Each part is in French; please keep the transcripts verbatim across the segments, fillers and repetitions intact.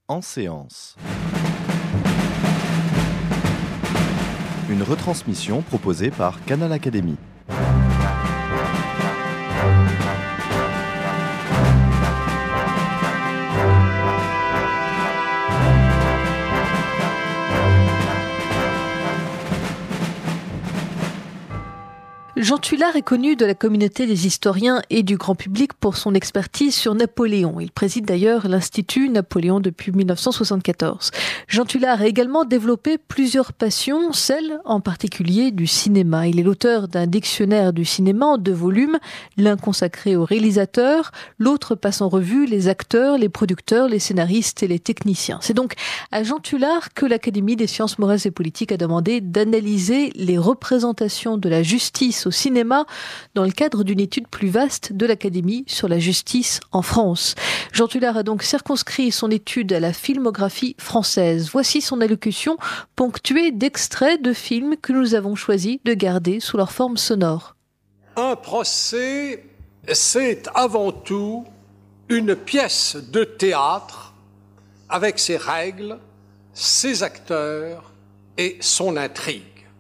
En séance. Une retransmission proposée par Canal Académie. Jean Tullard est connu de la communauté des historiens et du grand public pour son expertise sur Napoléon. Il préside d'ailleurs l'Institut Napoléon depuis mille neuf cent soixante-quatorze. Jean Tullard a également développé plusieurs passions, celle en particulier du cinéma. Il est l'auteur d'un dictionnaire du cinéma en deux volumes, l'un consacré aux réalisateurs, l'autre passe en revue les acteurs, les producteurs, les scénaristes et les techniciens. C'est donc à Jean Tullard que l'Académie des sciences morales et politiques a demandé d'analyser les représentations de la justice au cinéma dans le cadre d'une étude plus vaste de l'Académie sur la justice en France. Jean Tullard a donc circonscrit son étude à la filmographie française. Voici son allocution ponctuée d'extraits de films que nous avons choisi de garder sous leur forme sonore. Un procès, c'est avant tout une pièce de théâtre avec ses règles, ses acteurs et son intrigue.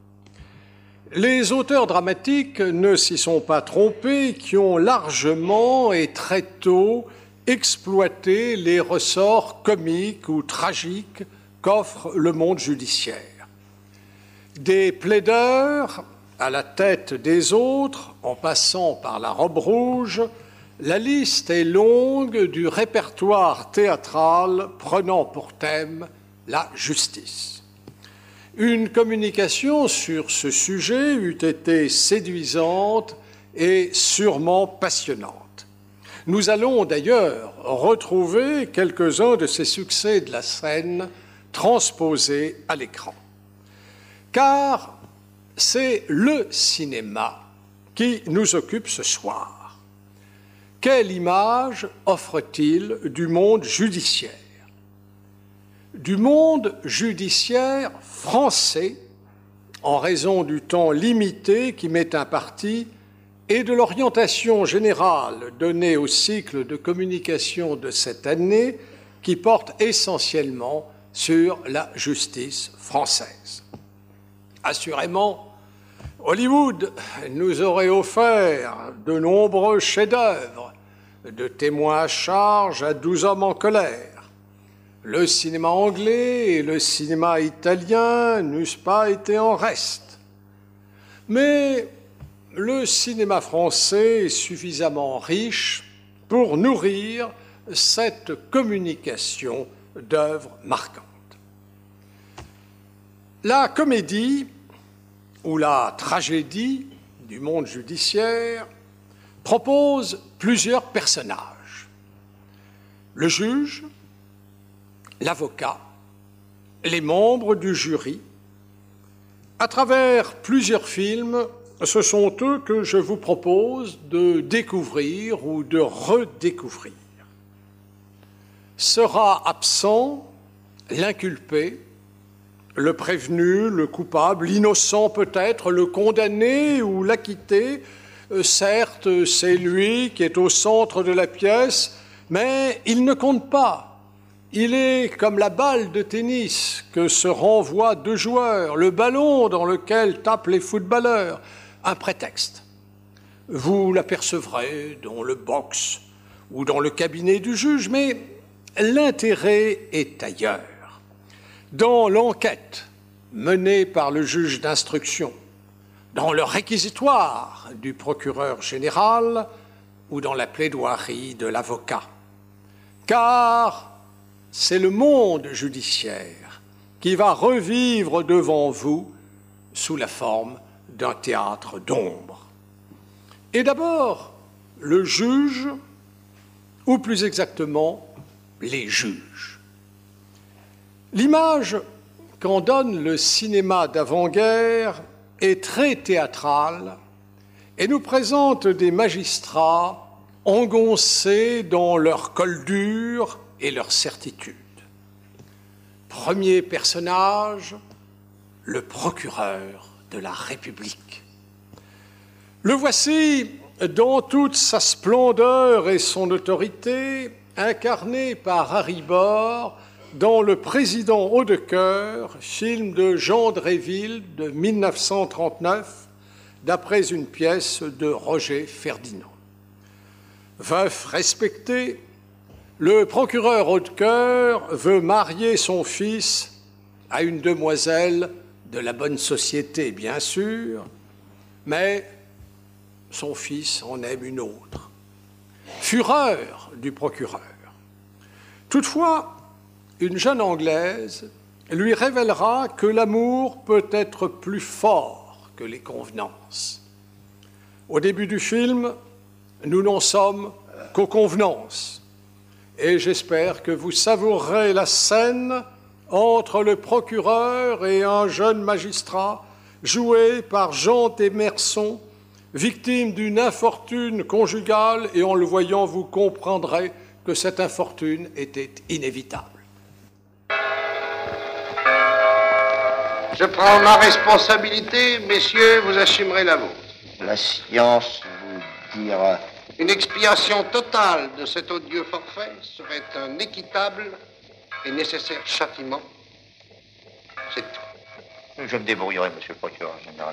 Les auteurs dramatiques ne s'y sont pas trompés, qui ont largement et très tôt exploité les ressorts comiques ou tragiques qu'offre le monde judiciaire. Des plaideurs à la tête des autres, en passant par la robe rouge, la liste est longue du répertoire théâtral prenant pour thème la justice. Une communication sur ce sujet eût été séduisante et sûrement passionnante. Nous allons d'ailleurs retrouver quelques-uns de ces succès de la scène transposés à l'écran. Car c'est le cinéma qui nous occupe ce soir. Quelle image offre-t-il du monde judiciaire ? Du monde judiciaire français, en raison du temps limité qui m'est imparti et de l'orientation générale donnée au cycle de communication de cette année qui porte essentiellement sur la justice française. Assurément, Hollywood nous aurait offert de nombreux chefs-d'œuvre, de Témoins à charge à Douze hommes en colère. Le cinéma anglais et le cinéma italien n'eussent pas été en reste. Mais le cinéma français est suffisamment riche pour nourrir cette communication d'œuvres marquantes. La comédie ou la tragédie du monde judiciaire propose plusieurs personnages. Le juge, l'avocat, les membres du jury. À travers plusieurs films, ce sont eux que je vous propose de découvrir ou de redécouvrir. Sera absent l'inculpé, le prévenu, le coupable, l'innocent peut-être, le condamné ou l'acquitté. Certes, c'est lui qui est au centre de la pièce, mais il ne compte pas. Il est comme la balle de tennis que se renvoient deux joueurs, le ballon dans lequel tapent les footballeurs, un prétexte. Vous l'apercevrez dans le box ou dans le cabinet du juge, mais l'intérêt est ailleurs. Dans l'enquête menée par le juge d'instruction, dans le réquisitoire du procureur général ou dans la plaidoirie de l'avocat. Car c'est le monde judiciaire qui va revivre devant vous sous la forme d'un théâtre d'ombre. Et d'abord, le juge, ou plus exactement, les juges. L'image qu'en donne le cinéma d'avant-guerre est très théâtrale et nous présente des magistrats engoncés dans leur col dur et leur certitude. Premier personnage, le procureur de la République. Le voici dans toute sa splendeur et son autorité, incarné par Harry Bohr dans Le Président haut de cœur, film de Jean Dréville de mille neuf cent trente-neuf, d'après une pièce de Roger Ferdinand. Veuf respecté, le procureur haut de cœur veut marier son fils à une demoiselle de la bonne société, bien sûr, mais son fils en aime une autre. Fureur du procureur. Toutefois, une jeune Anglaise lui révélera que l'amour peut être plus fort que les convenances. Au début du film, nous n'en sommes qu'aux convenances. Et j'espère que vous savourerez la scène entre le procureur et un jeune magistrat, joué par Jean Desmerson, victime d'une infortune conjugale, et en le voyant, vous comprendrez que cette infortune était inévitable. Je prends ma responsabilité, messieurs, vous assumerez la vôtre. La science vous dira... Une expiation totale de cet odieux forfait serait un équitable et nécessaire châtiment. C'est tout. Je me débrouillerai, monsieur le procureur général.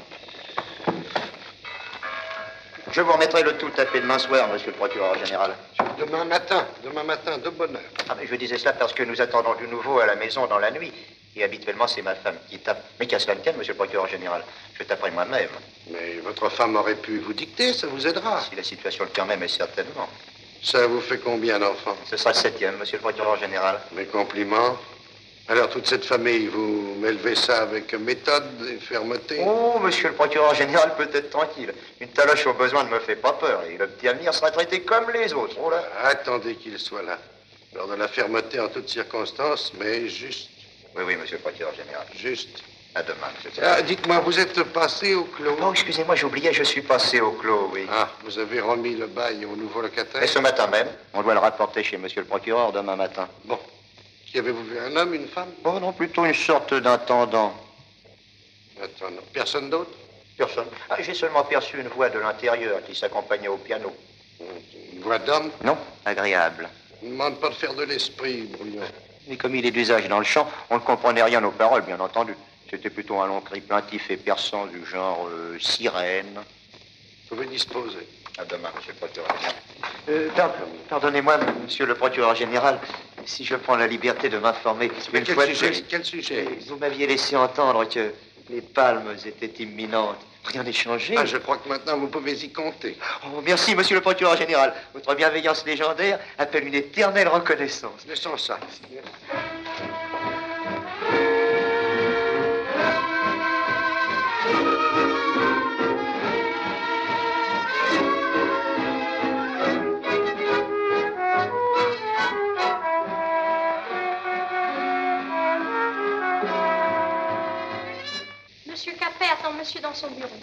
Je vous remettrai le tout tapé demain soir, monsieur le procureur général. Demain matin, demain matin, de bonne heure. Ah, mais je disais cela parce que nous attendons du nouveau à la maison dans la nuit. Et habituellement, c'est ma femme qui tape. Mais qu'à cela ne tienne, monsieur le procureur général, je taperai moi-même. Mais votre femme aurait pu vous dicter, ça vous aidera. Si la situation le permet, mais certainement. Ça vous fait combien d'enfants? Ce sera le septième, monsieur le procureur général. Mes compliments. Alors, toute cette famille, vous m'élevez ça avec méthode et fermeté? Oh, monsieur le procureur général, peut-être tranquille. Une taloche au besoin ne me fait pas peur. Et le petit avenir sera traité comme les autres. Oh là. Attendez qu'il soit là. Alors, de la fermeté en toutes circonstances, mais juste. Oui, oui, monsieur le procureur général. Juste. À demain, monsieur le Ah, dites-moi, vous êtes passé au clos? Oh, excusez-moi, j'oubliais, je suis passé au clos, oui. Ah, vous avez remis le bail au nouveau locataire? Et ce matin même, on doit le rapporter chez monsieur le procureur demain matin. Bon. Qui avez-vous vu, un homme, une femme? Oh non, plutôt une sorte d'intendant. Attends, personne d'autre? Personne. Ah, j'ai seulement perçu une voix de l'intérieur qui s'accompagnait au piano. Une voix d'homme? Non, agréable. Ne demande pas de faire de l'esprit, Brouillon. Mais comme il est d'usage dans le chant, on ne comprenait rien aux paroles, bien entendu. C'était plutôt un long cri plaintif et perçant du genre euh, sirène. Vous pouvez disposer. À demain, monsieur le procureur général. Euh, pardon, pardonnez-moi, monsieur le procureur général, si je prends la liberté de m'informer... Mais quel fois sujet, de... quel sujet? Vous m'aviez laissé entendre que les palmes étaient imminentes. Rien n'est changé. Ah, je crois que maintenant vous pouvez y compter. Oh, merci, monsieur le procureur général. Votre bienveillance légendaire appelle une éternelle reconnaissance. Laissons ça. Monsieur Capet attend monsieur dans son bureau.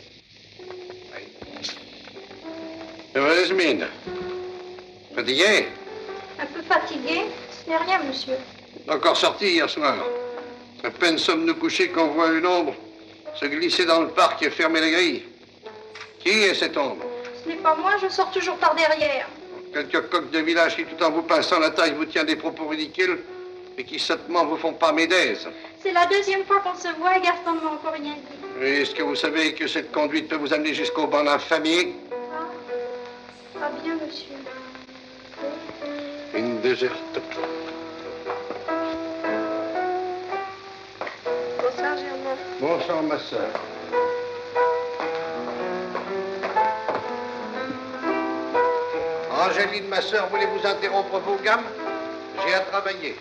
Heureuse mine. Fatigué? Un peu fatigué? Ce n'est rien, monsieur. Encore sorti hier soir. À peine sommes-nous couchés qu'on voit une ombre se glisser dans le parc et fermer les grilles. Qui est cette ombre? Ce n'est pas moi, je sors toujours par derrière. Quelques coqs de village qui, tout en vous pinçant la taille, vous tient des propos ridicules et qui sottement vous font pas médaise. C'est la deuxième fois qu'on se voit et Gaston ne m'a encore rien dit. Est-ce que vous savez que cette conduite peut vous amener jusqu'au banc d'infamie? Ah, pas bien, monsieur. Une déserte. Bonsoir, Germain. Bonsoir, ma sœur. Angéline, ma sœur, voulez-vous interrompre vos gammes? J'ai à travailler.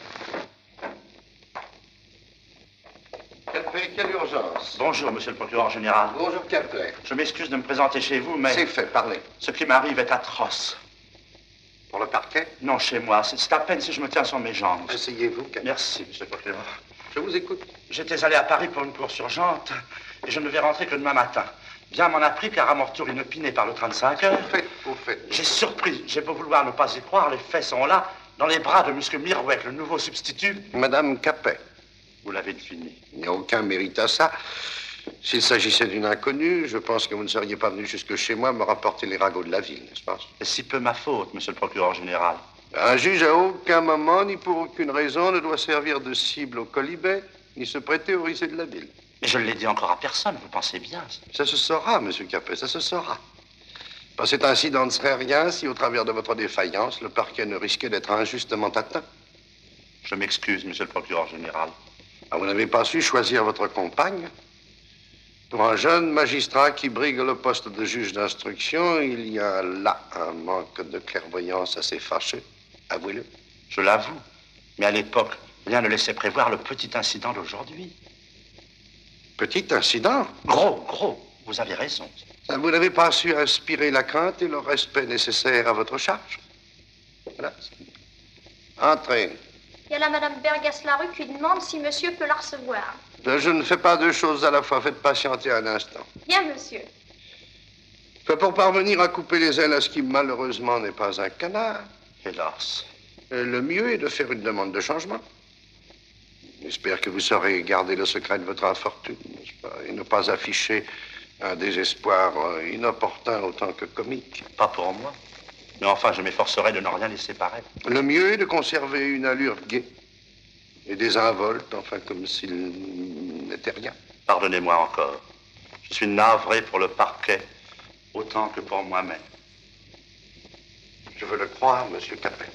Capet, quelle urgence? Bonjour, monsieur le procureur général. Bonjour, Capet. Je m'excuse de me présenter chez vous, mais... C'est fait, parlez. Ce qui m'arrive est atroce. Pour le parquet? Non, chez moi. C'est c'est à peine si je me tiens sur mes jambes. Asseyez-vous, Capet. Merci, monsieur le procureur. Je vous écoute. J'étais allé à Paris pour une course urgente et je ne vais rentrer que demain matin. Bien m'en a pris car à mon retour inopiné par le trente-cinq heures. Vous faites, vous faites. J'ai surpris, j'ai beau vouloir ne pas y croire, les faits sont là, dans les bras de monsieur Mirouet, le nouveau substitut. Madame Capet. Vous l'avez deviné. Il n'y a aucun mérite à ça. S'il s'agissait d'une inconnue, je pense que vous ne seriez pas venu jusque chez moi me rapporter les ragots de la ville, n'est-ce pas? C'est si peu ma faute, monsieur le procureur général. Un juge à aucun moment, ni pour aucune raison, ne doit servir de cible au colibet, ni se prêter au risée de la ville. Mais je ne l'ai dit encore à personne, vous pensez bien. Ça se saura, monsieur Capet, ça se saura. Cet incident ne serait rien si, au travers de votre défaillance, le parquet ne risquait d'être injustement atteint. Je m'excuse, monsieur le procureur général. Ah, vous n'avez pas su choisir votre compagne? Pour un jeune magistrat qui brigue le poste de juge d'instruction, il y a là un manque de clairvoyance assez fâcheux. Avouez-le. Je l'avoue. Mais à l'époque, rien ne laissait prévoir le petit incident d'aujourd'hui. Petit incident? Gros, gros. Vous avez raison. Vous n'avez pas su inspirer la crainte et le respect nécessaires à votre charge. Voilà. Entrez. Il y a là Madame Bergas-Larue qui demande si monsieur peut la recevoir. Je ne fais pas deux choses à la fois. Faites patienter un instant. Bien, monsieur. Pour parvenir à couper les ailes à ce qui, malheureusement, n'est pas un canard. Hélas. Le mieux est de faire une demande de changement. J'espère que vous saurez garder le secret de votre infortune, n'est-ce pas, et ne pas afficher un désespoir inopportun autant que comique. Pas pour moi. Mais enfin, je m'efforcerai de ne rien laisser paraître. Le mieux est de conserver une allure gaie et désinvolte, enfin comme s'il n'était rien. Pardonnez-moi encore. Je suis navré pour le parquet, autant que pour moi-même. Je veux le croire, monsieur Capet.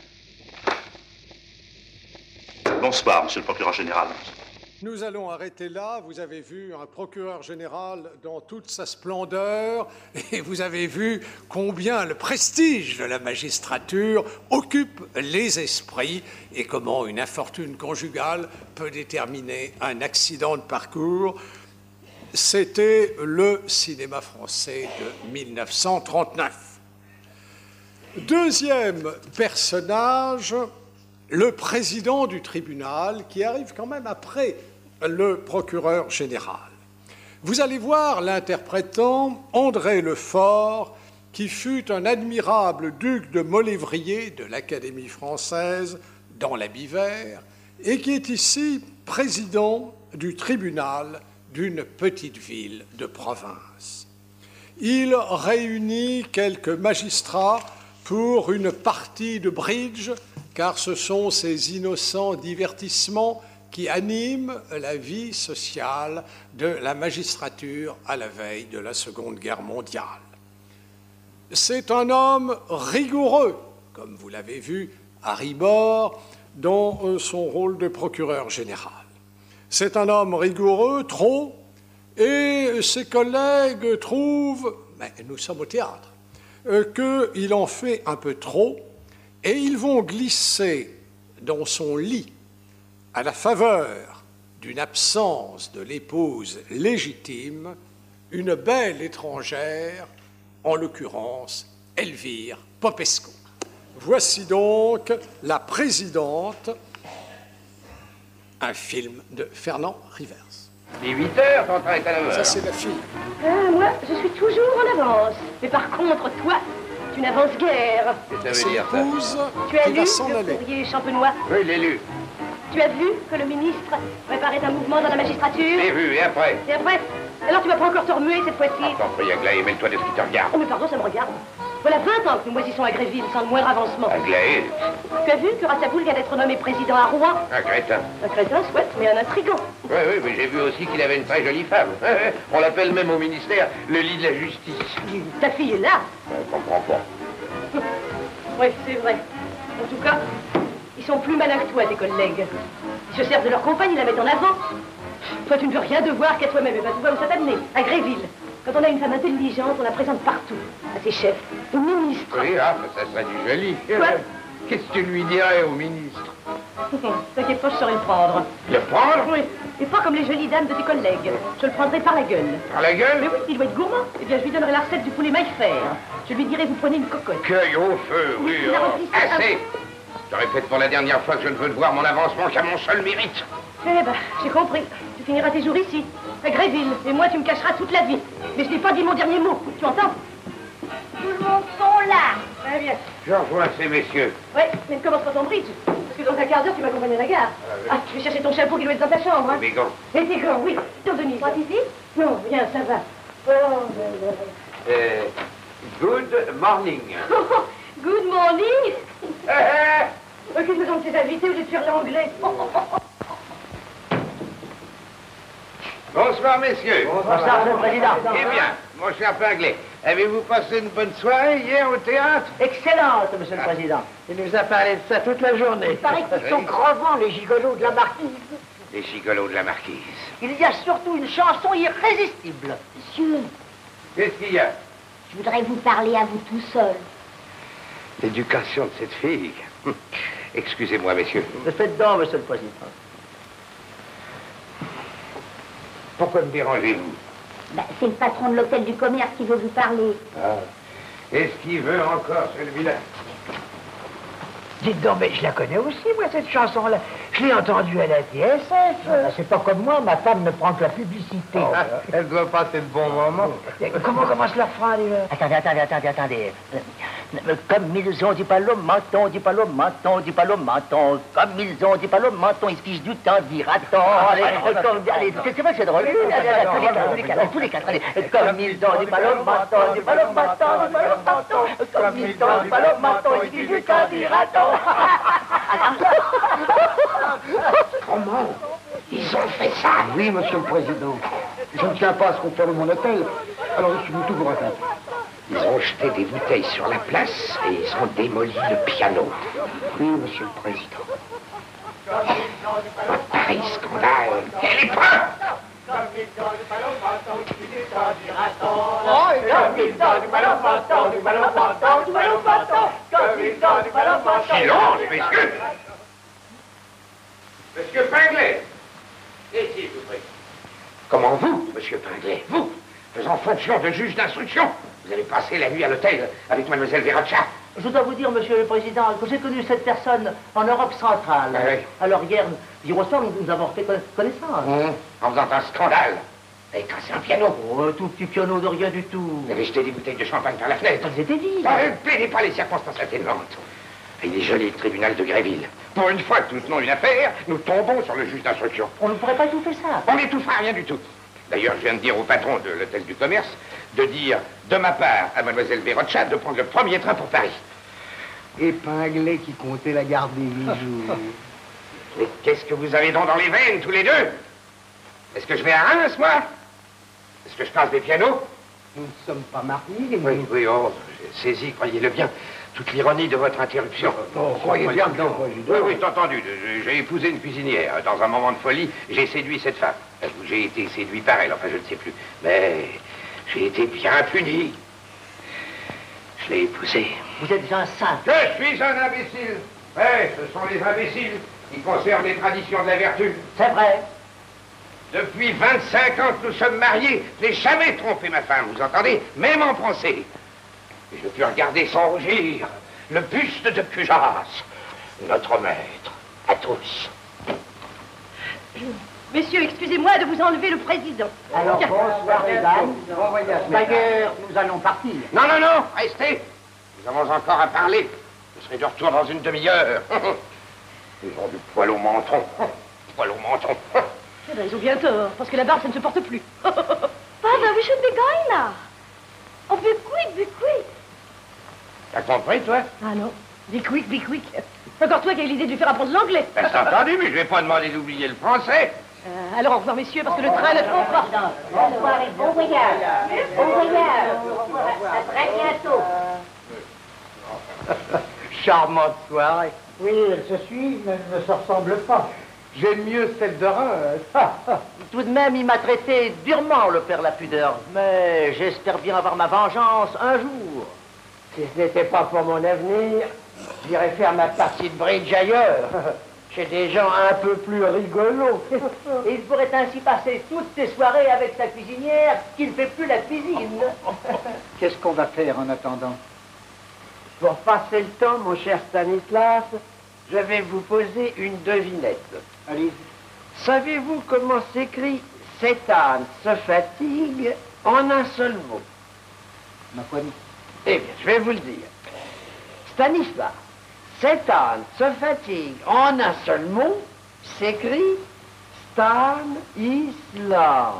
Bonsoir, monsieur le procureur général. Nous allons arrêter là. Vous avez vu un procureur général dans toute sa splendeur et vous avez vu combien le prestige de la magistrature occupe les esprits et comment une infortune conjugale peut déterminer un accident de parcours. C'était le cinéma français de mille neuf cent trente-neuf. Deuxième personnage, le président du tribunal qui arrive quand même après le procureur général. Vous allez voir l'interprétant André Lefort, qui fut un admirable duc de Molévrier de l'Académie française dans l'habit vert et qui est ici président du tribunal d'une petite ville de province. Il réunit quelques magistrats pour une partie de bridge, car ce sont ces innocents divertissements qui animent la vie sociale de la magistrature à la veille de la Seconde Guerre mondiale. C'est un homme rigoureux, comme vous l'avez vu à Ribord, dans son rôle de procureur général. C'est un homme rigoureux, trop, et ses collègues trouvent, mais nous sommes au théâtre, qu'il en fait un peu trop, et ils vont glisser dans son lit, à la faveur d'une absence de l'épouse légitime, une belle étrangère, en l'occurrence Elvire Popesco. Voici donc La Présidente, un film de Fernand Rivers. Il est huit heures, ton train est à neuf heures. Ça, c'est la fille. Ah, moi, je suis toujours en avance. Mais par contre, toi, tu n'avances guère. Qu'est-ce que ça veut dire, ça? Tu as qui lu va s'en le aller. courrier Champenois? Oui, je l'ai lu. Tu as vu que le ministre préparait un mouvement dans la magistrature? J'ai vu, et après? Et après? Alors tu vas pas encore te remuer cette fois-ci? Attends, prie, Aglaé, mets-le-toi de ce qui te regarde. Oh, mais pardon, ça me regarde. Voilà vingt ans que nous moisissons à Gréville sans le moindre avancement. Aglaé? Tu as vu que Rassaboul vient d'être nommé président à Rouen? Un crétin. Un crétin, soit, mais un intrigant. Oui, oui, mais j'ai vu aussi qu'il avait une très jolie femme. On l'appelle même au ministère le lit de la justice. Ta fille est là? On comprend pas. Oui, c'est vrai. En tout cas, ils sont plus malins que toi, tes collègues. Ils se servent de leur compagne, ils la mettent en avant. Toi, tu ne veux rien devoir qu'à toi-même. Et ben, tu vois où ça t'a amené? À Gréville. Quand on a une femme intelligente, on la présente partout. À ses chefs, aux ministres. Oui, ah, ça serait du joli. Quoi? Qu'est-ce que tu lui dirais au ministre? T'inquiète pas, je saurais le prendre. Le prendre? Oui, et pas comme les jolies dames de tes collègues. Je le prendrai par la gueule. Par la gueule? Mais oui, il doit être gourmand. Eh bien, je lui donnerai la recette du poulet maille-fer. Je lui dirai, vous prenez une cocotte. Cueille au feu, oui. Il a Oh. repris ça. Assez! Je répète pour la dernière fois que je ne veux voir mon avancement qu'à mon seul mérite. Eh ben, j'ai compris. Tu finiras tes jours ici, à Gréville. Et moi, tu me cacheras toute la vie. Mais je n'ai pas dit mon dernier mot. Tu entends? Tout le monde sont là. Très bien. Je rejoins ces messieurs. Ouais, mais ne commence pas ton bridge. Parce que dans un quart d'heure, tu m'accompagnes à la gare. Ah, je vais chercher ton chapeau qui doit être dans ta chambre. Hein. Mes gants. Et tes gants, oui. Dans Denis. Toi, ici? Non, rien, ça va. Oh, euh, Euh, good morning. Good morning. Occupe-toi donc de tes invités ou de faire l'anglais. Bonsoir, messieurs. Bonsoir, Monsieur le Président. Eh bien, mon cher Pinglet, avez-vous passé une bonne soirée hier au théâtre? Excellente, Monsieur le Président. Il nous a parlé de ça toute la journée. Il paraît qu'ils sont crevants, les gigolos de la marquise. Les gigolos de la marquise. Il y a surtout une chanson irrésistible. Monsieur, Qu'est-ce qu'il y a? je voudrais vous parler à vous tout seul. L'éducation de cette fille. Hum. Excusez-moi, messieurs. Le faites donc, Monsieur le Président. Pourquoi me dérangez-vous? Ben, c'est le patron de l'hôtel du commerce qui veut vous parler. Ah. Est-ce qu'il veut encore celui-là? Dites donc, mais je la connais aussi, moi, cette chanson-là. Je l'ai entendue à la T S F. Ben, c'est pas comme moi, ma femme ne prend que la publicité. Oh, elle doit passer de bons moments. Comment commence la phrase? Attendez, attendez, attendez, attendez. Comme ils ont dit pas le menton, dit pas le menton, dit pas le menton. Comme ils ont dit pas le menton, ils se fichent du temps, dira-t-on. Allez, allez, c'est vrai que c'est drôle. Tous les quatre, tous les quatre, allez. Comme ils ont dit pas le menton, dit pas le menton, dit pas le menton. Comme ils ont dit pas le menton, ils se fichent du temps, dira-t-on. Comment? Ils ont fait ça? Oui, Monsieur le Président. Je ne tiens pas à ce qu'on ferme mon hôtel, alors je suis venu tout vous raconter. Ils ont jeté des bouteilles sur la place et ils ont démoli le piano. Oui, Monsieur le Président. Un pareil scandale. Elle est prête! Silence, messieurs! Monsieur Pinglet! Ici, je vous prie. Comment vous, Monsieur Pinglet, vous, faisant fonction de juge d'instruction, vous allez passer la nuit à l'hôtel avec Mademoiselle Veraccia? Je dois vous dire, Monsieur le Président, que j'ai connu cette personne en Europe centrale. Oui. Alors hier, hier au soir, nous, nous avons fait connaissance. Mmh. En faisant un scandale. Et cassé un piano. Oh, un tout petit piano de rien du tout. Vous avez jeté des bouteilles de champagne par la fenêtre. Elles étaient vides. Ah, ne plaidez pas les circonstances atténuantes. Il est joli le tribunal de Gréville. Pour une fois que nous tenons une affaire, nous tombons sur le juge d'instruction. On ne pourrait pas étouffer ça. On n'étouffera rien du tout. D'ailleurs, je viens de dire au patron de l'hôtel du commerce de dire de ma part à Mademoiselle Veraccia de prendre le premier train pour Paris. Épinglé qui comptait la garde des bijoux. Mais qu'est-ce que vous avez donc dans les veines, tous les deux? Est-ce que je vais à Reims, moi? Est-ce que je passe des pianos? Nous ne sommes pas mariés. Oui, oui, oh, j'ai saisi, croyez-le bien, toute l'ironie de votre interruption. Oh, croyez bien que non. Oui, oui, c'est entendu. J'ai épousé une cuisinière. Dans un moment de folie, j'ai séduit cette femme. J'ai été séduit par elle, enfin, je ne sais plus. Mais j'ai été bien puni. Je l'ai épousée. Vous êtes un saint. Je suis un imbécile. Oui, ce sont les imbéciles qui conservent les traditions de la vertu. C'est vrai. Depuis vingt-cinq ans que nous sommes mariés, je n'ai jamais trompé ma femme, vous entendez? Même en pensée. Et je puis regarder sans rougir le buste de Cujas, notre maître, à tous. Messieurs, excusez-moi de vous enlever le président. Alors, bonsoir, mesdames. Bon voyage, D'ailleurs, nous allons partir. Non, non, non, restez. Nous avons encore à parler. Je serai de retour dans une demi-heure. Ils ont du poil au menton. Poil au menton. Eh ben, ils ont bien tort, parce que la barbe, ça ne se porte plus. Father, we should be going now. Oh, be quick, be quick. T'as compris, toi? Ah non, be quick, be quick. C'est encore toi qui as eu l'idée de lui faire apprendre l'anglais. Ben, c'est entendu, mais je vais pas demander d'oublier le français. Euh, alors, au revoir, messieurs, parce que le train ne trompe pas. Bonsoir et bon voyage. Bon voyage. À très bientôt. Charmante soirée. Oui, elles se suivent, mais elles ne se ressemblent pas. J'aime mieux celle de Reims. Tout de même, il m'a traité durement, le père Lapudeur. Mais j'espère bien avoir ma vengeance un jour. Si ce n'était pas pour mon avenir, j'irais faire ma partie de bridge ailleurs. Chez des gens un peu plus rigolos. Et il pourrait ainsi passer toutes ses soirées avec sa cuisinière qui ne fait plus la cuisine. Qu'est-ce qu'on va faire en attendant? Pour passer le temps, mon cher Stanislas, je vais vous poser une devinette. Allez. Savez-vous comment s'écrit « cet âne se fatigue » en un seul mot? Ma foi, non. Eh bien, je vais vous le dire. Stanislas, cet âne se fatigue en un seul mot, s'écrit Stanislas.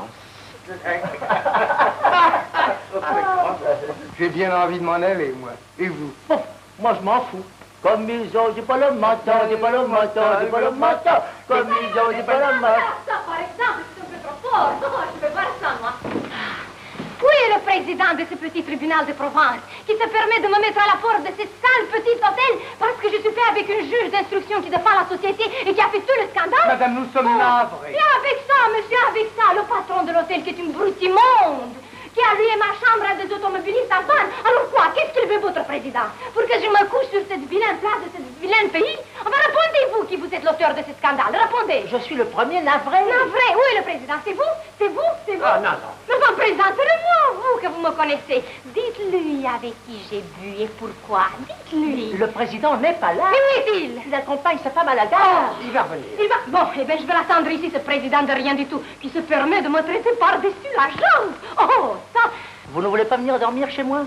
J'ai bien envie de m'en aller, moi. Et vous? Bon, moi je m'en fous. Comme ils ont dit pas le matin, dit pas le matin, dit pas le matin, comme ils ont dit pas le matin. Ça, par exemple, c'est un peu trop fort. Oh, je peux voir ça, moi. Où est le président de ce petit tribunal de Provence qui se permet de me mettre à la porte de ce sale petit hôtel parce que je suis fait avec une juge d'instruction qui défend la société et qui a fait tout le scandale? Madame, nous sommes navrés. Et avec ça, monsieur, avec ça, le patron de l'hôtel qui est une brute immonde, qui a loué ma chambre à des automobilistes à vanne. Alors quoi? Qu'est-ce qu'il veut, votre président? Pour que je me couche sur cette vilaine place de ce vilain pays? Enfin, répondez-vous qui vous êtes l'auteur de ce scandale. Répondez. Je suis le premier navré. Navré? Où est le président? C'est vous? C'est vous? C'est vous? Ah, non, non. Mais enfin, présentez-le-moi, vous, que vous me connaissez. Dites-lui avec qui j'ai bu et pourquoi. Dites-lui. Le président n'est pas là. Mais où est-il? Il accompagne sa femme à la gare. Oh. Il va revenir. Il va... Bon, eh bien, je vais l'attendre ici, ce président de rien du tout, qui se permet de me traiter par-dessus la jambe. Oh, ça... Vous ne voulez pas venir dormir chez moi?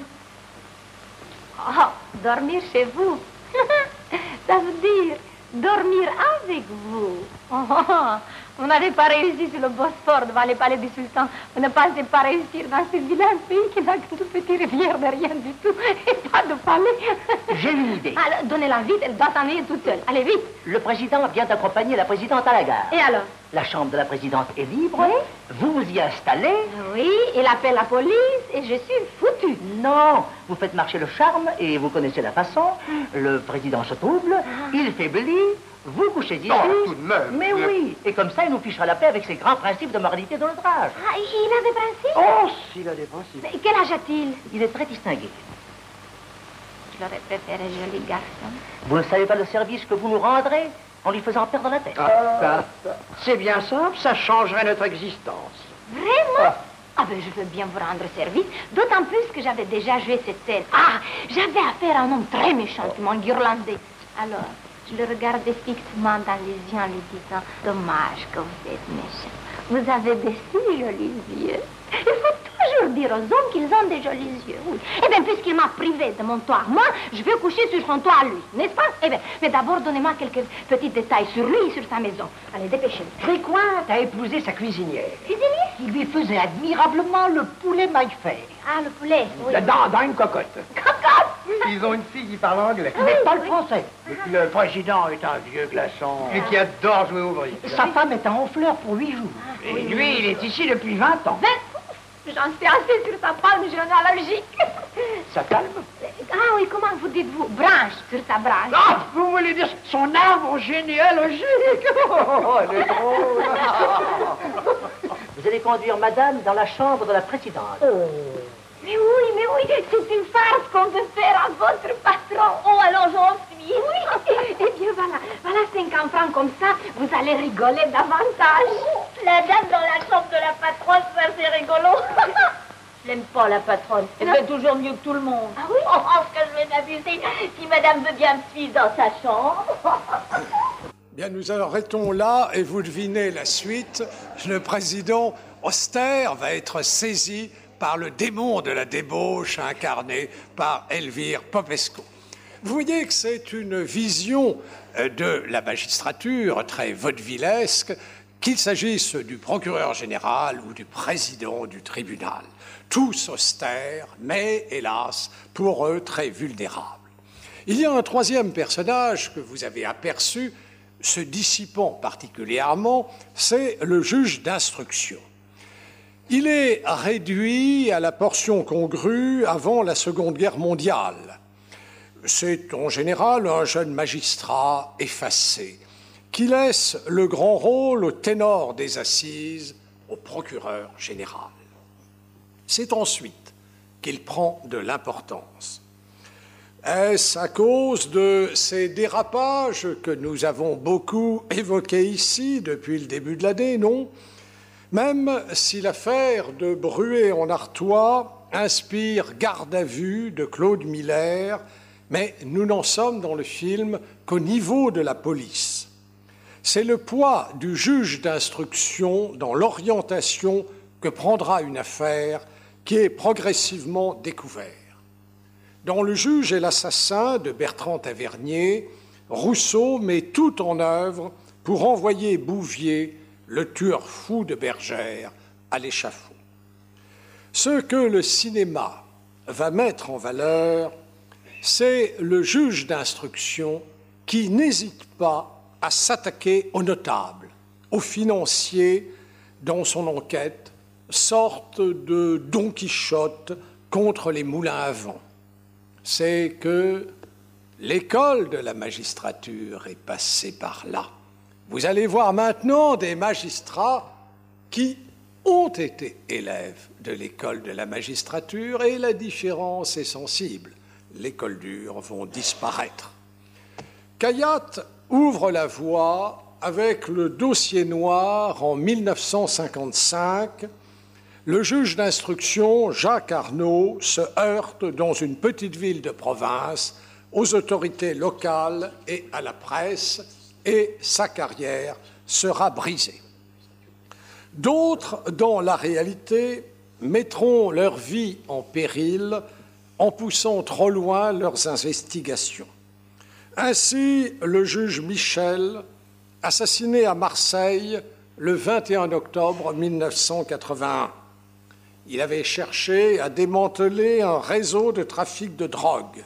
Oh, dormir chez vous. Ça veut dire dormir avec vous. Oh, oh, oh. Vous n'avez pas réussi sur le Bosphore devant les palais du sultan. Vous ne pensez pas réussir dans ce vilain pays qui n'a qu'une toute petite rivière de rien du tout et pas de palais. J'ai une idée. Alors, donnez-la vite, elle doit s'ennuyer toute seule. Allez, vite. Le président vient d'accompagner la présidente à la gare. Et alors? La chambre de la présidente est libre. Oui. Vous vous y installez. Oui, il appelle la police et je suis foutue. Non, vous faites marcher le charme et vous connaissez la façon. Le président se trouble, il faiblit, vous couchez ici. Non, tout de même. Mais oui, et comme ça, il nous fichera la paix avec ses grands principes de moralité dans l'ouvrage. Ah, il a des principes? Oh, s'il a des principes. Mais quel âge a-t-il? Il est très distingué. Je l'aurais préféré joli garçon. Vous ne savez pas le service que vous nous rendrez en lui faisant perdre la tête. Ah, ça, c'est bien simple, ça changerait notre existence. Vraiment? Ah. Ah ben, je veux bien vous rendre service, d'autant plus que j'avais déjà joué cette scène. Ah, j'avais affaire à un homme très méchant qui m'enguirlandait. Alors, je le regardais fixement dans les yeux en lui disant, dommage que vous êtes méchant. Vous avez des si jolis yeux. Il faut toujours dire aux hommes qu'ils ont des jolis yeux, oui. Eh bien, puisqu'il m'a privé de mon toit, moi, je vais coucher sur son toit à lui, n'est-ce pas? Eh bien, mais d'abord, donnez-moi quelques petits détails sur lui et sur sa maison. Allez, dépêchez-vous. Fréquente a épousé sa cuisinière. Cuisinier? Il lui faisait admirablement le poulet maille-fer. Ah, le poulet, oui. Dans, dans une cocotte. Cocotte? Ils ont une fille qui parle anglais. Oui, mais pas oui. le français. Et puis le président est un vieux glaçon. Et qui adore jouer au bridge. Sa femme est en fleurs pour huit jours. Ah, et oui, lui, oui. il est ici depuis vingt ans. vingt J'en suis assez sur sa palme généalogique. Ça calme? Ah oui, comment vous dites-vous? Branche sur sa branche. Ah, vous voulez dire son arbre généalogique? Oh, elle est drôle. Vous allez conduire madame dans la chambre de la présidente. Oh. Mais oui, mais oui, c'est une farce qu'on veut faire à votre patron. Oh, alors j'en suis. Oui. Eh bien, voilà, voilà cinquante francs comme ça, vous allez rigoler davantage. La dame dans la chambre de la patronne, ça c'est rigolo. Je l'aime pas, la patronne. Elle fait toujours mieux que tout le monde. Ah oui? Oh, ce que je vais m'amuser si madame veut bien me suivre dans sa chambre. Bien, nous arrêtons là et vous devinez la suite. Le président austère va être saisi par le démon de la débauche incarné par Elvire Popescu. Vous voyez que c'est une vision de la magistrature très vaudevillesque, qu'il s'agisse du procureur général ou du président du tribunal. Tous austères, mais hélas, pour eux, très vulnérables. Il y a un troisième personnage que vous avez aperçu, se dissipant particulièrement, c'est le juge d'instruction. Il est réduit à la portion congrue avant la Seconde Guerre mondiale. C'est en général un jeune magistrat effacé qui laisse le grand rôle au ténor des assises, au procureur général. C'est ensuite qu'il prend de l'importance. Est-ce à cause de ces dérapages que nous avons beaucoup évoqués ici depuis le début de l'année? Non. Même si l'affaire de Bruet en Artois inspire Garde à vue de Claude Miller, mais nous n'en sommes dans le film qu'au niveau de la police. C'est le poids du juge d'instruction dans l'orientation que prendra une affaire qui est progressivement découverte. Dans Le juge et l'assassin de Bertrand Tavernier, Rousseau met tout en œuvre pour envoyer Bouvier, le tueur fou de Bergère, à l'échafaud. Ce que le cinéma va mettre en valeur, c'est le juge d'instruction qui n'hésite pas à s'attaquer aux notables, aux financiers, dans son enquête, sorte de Don Quichotte contre les moulins à vent. C'est que l'école de la magistrature est passée par là. Vous allez voir maintenant des magistrats qui ont été élèves de l'école de la magistrature et la différence est sensible. L'école dure vont disparaître. Cayatte ouvre la voie avec le dossier noir en mille neuf cent cinquante-cinq. Le juge d'instruction, Jacques Arnaud, se heurte dans une petite ville de province aux autorités locales et à la presse, et sa carrière sera brisée. D'autres, dans la réalité, mettront leur vie en péril en poussant trop loin leurs investigations. Ainsi, le juge Michel, assassiné à Marseille le vingt et un octobre mille neuf cent quatre-vingt-un. Il avait cherché à démanteler un réseau de trafic de drogue.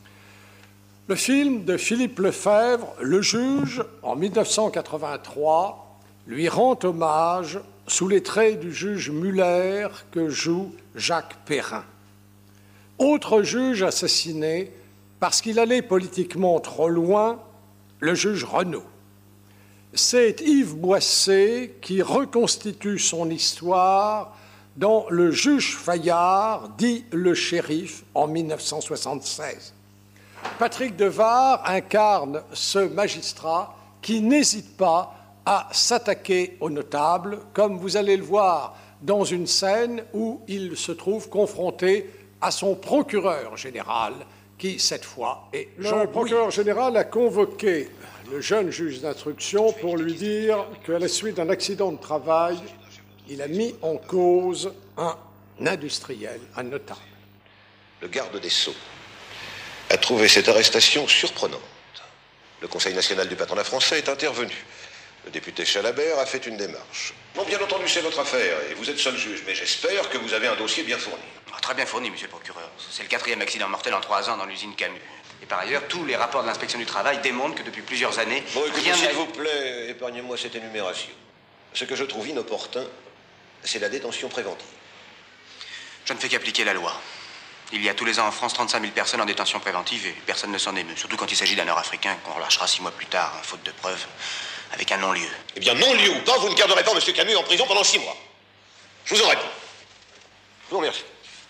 Le film de Philippe Lefebvre, Le Juge, en mille neuf cent quatre-vingt-trois, lui rend hommage sous les traits du juge Muller que joue Jacques Perrin. Autre juge assassiné parce qu'il allait politiquement trop loin, le juge Renaud. C'est Yves Boisset qui reconstitue son histoire dans Le Juge Fayard, dit Le Shérif, en mille neuf cent soixante-seize. Patrick Devard incarne ce magistrat qui n'hésite pas à s'attaquer aux notables, comme vous allez le voir dans une scène où il se trouve confronté à son procureur général, qui, cette fois, est Jean Le procureur général a convoqué le jeune juge d'instruction pour lui dire qu'à la suite d'un accident de travail, il a mis en cause un industriel, un notable. Le garde des Sceaux a trouvé cette arrestation surprenante. Le Conseil national du patronat français est intervenu. Le député Chalabert a fait une démarche. Bon, bien entendu, c'est votre affaire, et vous êtes seul juge, mais j'espère que vous avez un dossier bien fourni. Oh, très bien fourni, monsieur le procureur. C'est le quatrième accident mortel en trois ans dans l'usine Camus. Et par ailleurs, tous les rapports de l'inspection du travail démontrent que depuis plusieurs années... Bon, écoutez, rien s'il n'a... vous plaît, épargnez-moi cette énumération. Ce que je trouve inopportun, c'est la détention préventive. Je ne fais qu'appliquer la loi. Il y a tous les ans en France trente-cinq mille personnes en détention préventive et personne ne s'en émeut. Surtout quand il s'agit d'un Nord-Africain qu'on relâchera six mois plus tard, faute de preuves, avec un non-lieu. Eh bien, non-lieu ou pas, vous ne garderez pas M. Camus en prison pendant six mois. Je vous en réponds. Je vous remercie.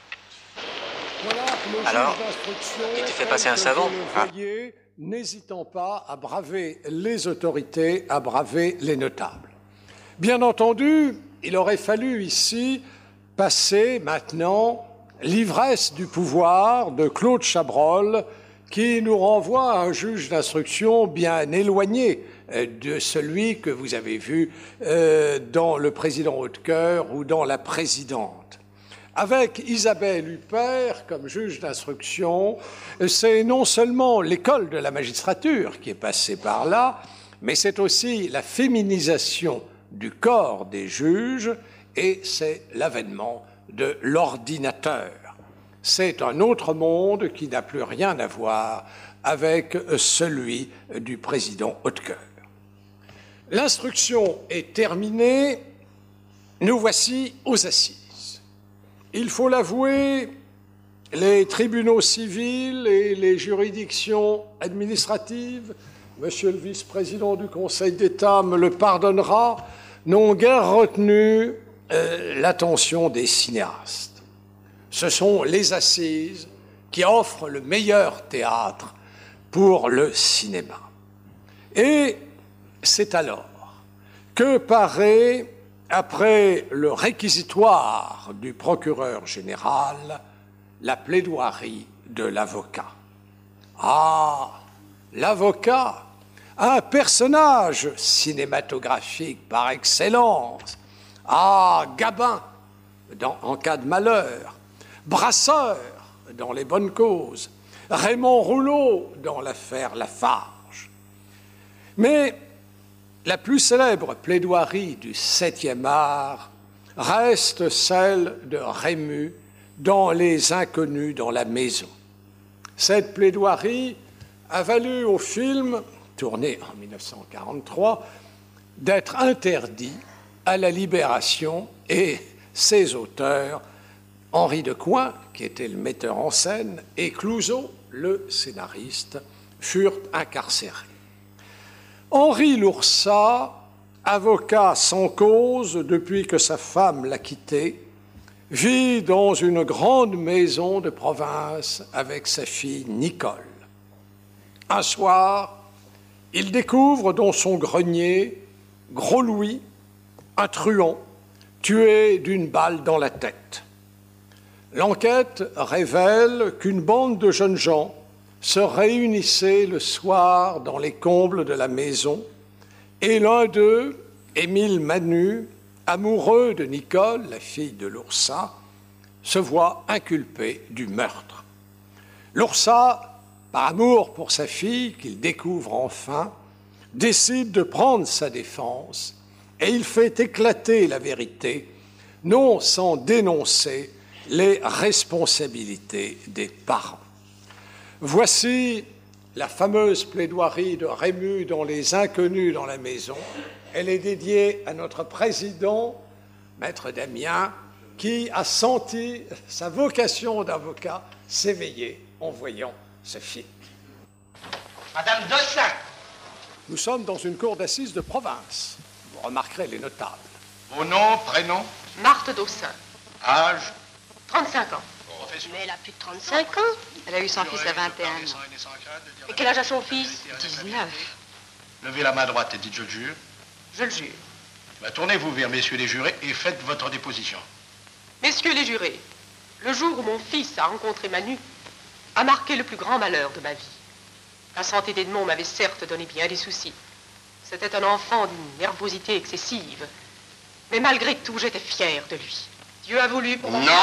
Voilà, alors, il te fait passer un savon, hein? N'hésitant pas à braver les autorités, à braver les notables. Bien entendu, il aurait fallu ici passer maintenant l'ivresse du pouvoir de Claude Chabrol, qui nous renvoie à un juge d'instruction bien éloigné de celui que vous avez vu euh, dans Le Président Hautecoeur ou dans La Présidente. Avec Isabelle Huppert comme juge d'instruction, c'est non seulement l'école de la magistrature qui est passée par là, mais c'est aussi la féminisation du corps des juges et c'est l'avènement de l'ordinateur. C'est un autre monde qui n'a plus rien à voir avec celui du président Hautecoeur. L'instruction est terminée, nous voici aux assises. Il faut l'avouer, les tribunaux civils et les juridictions administratives, monsieur le vice-président du Conseil d'État me le pardonnera, n'ont guère retenu euh, l'attention des cinéastes. Ce sont les assises qui offrent le meilleur théâtre pour le cinéma. Et c'est alors que paraît, après le réquisitoire du procureur général, la plaidoirie de l'avocat. Ah, l'avocat, un personnage cinématographique par excellence. Ah, Gabin, dans, en cas de malheur. Brasseur, dans Les Bonnes Causes. Raymond Rouleau, dans l'affaire Lafarge. Mais la plus célèbre plaidoirie du septième art reste celle de Rémus dans Les Inconnus dans la maison. Cette plaidoirie a valu au film, tourné en mille neuf cent quarante-trois, d'être interdit à la Libération et ses auteurs, Henri de Coin, qui était le metteur en scène, et Clouzot, le scénariste, furent incarcérés. Henri Loursat, avocat sans cause depuis que sa femme l'a quitté, vit dans une grande maison de province avec sa fille Nicole. Un soir, il découvre dans son grenier Gros Louis, un truand, tué d'une balle dans la tête. L'enquête révèle qu'une bande de jeunes gens se réunissait le soir dans les combles de la maison et l'un d'eux, Émile Manu, amoureux de Nicole, la fille de Loursat, se voit inculpé du meurtre. Loursat, par amour pour sa fille, qu'il découvre enfin, décide de prendre sa défense et il fait éclater la vérité, non sans dénoncer les responsabilités des parents. Voici la fameuse plaidoirie de Rému dans Les Inconnus dans la maison. Elle est dédiée à notre président, Maître Damien, qui a senti sa vocation d'avocat s'éveiller en voyant ce film. Madame Dossin. Nous sommes dans une cour d'assises de province. Vous remarquerez les notables. Mon nom, prénom? Marthe Dossin. Âge? trente-cinq ans. Mais elle a plus de trente-cinq ans. Elle a eu son fils à vingt et un ans. Et quel âge a son fils? dix-neuf. Levez la main droite et dites « je le jure ». Je le jure. Ben, tournez-vous vers messieurs les jurés et faites votre déposition. Messieurs les jurés, le jour où mon fils a rencontré Manu a marqué le plus grand malheur de ma vie. La santé d'Edmond m'avait certes donné bien des soucis. C'était un enfant d'une nervosité excessive. Mais malgré tout, j'étais fier de lui. Dieu a voulu pour... Non,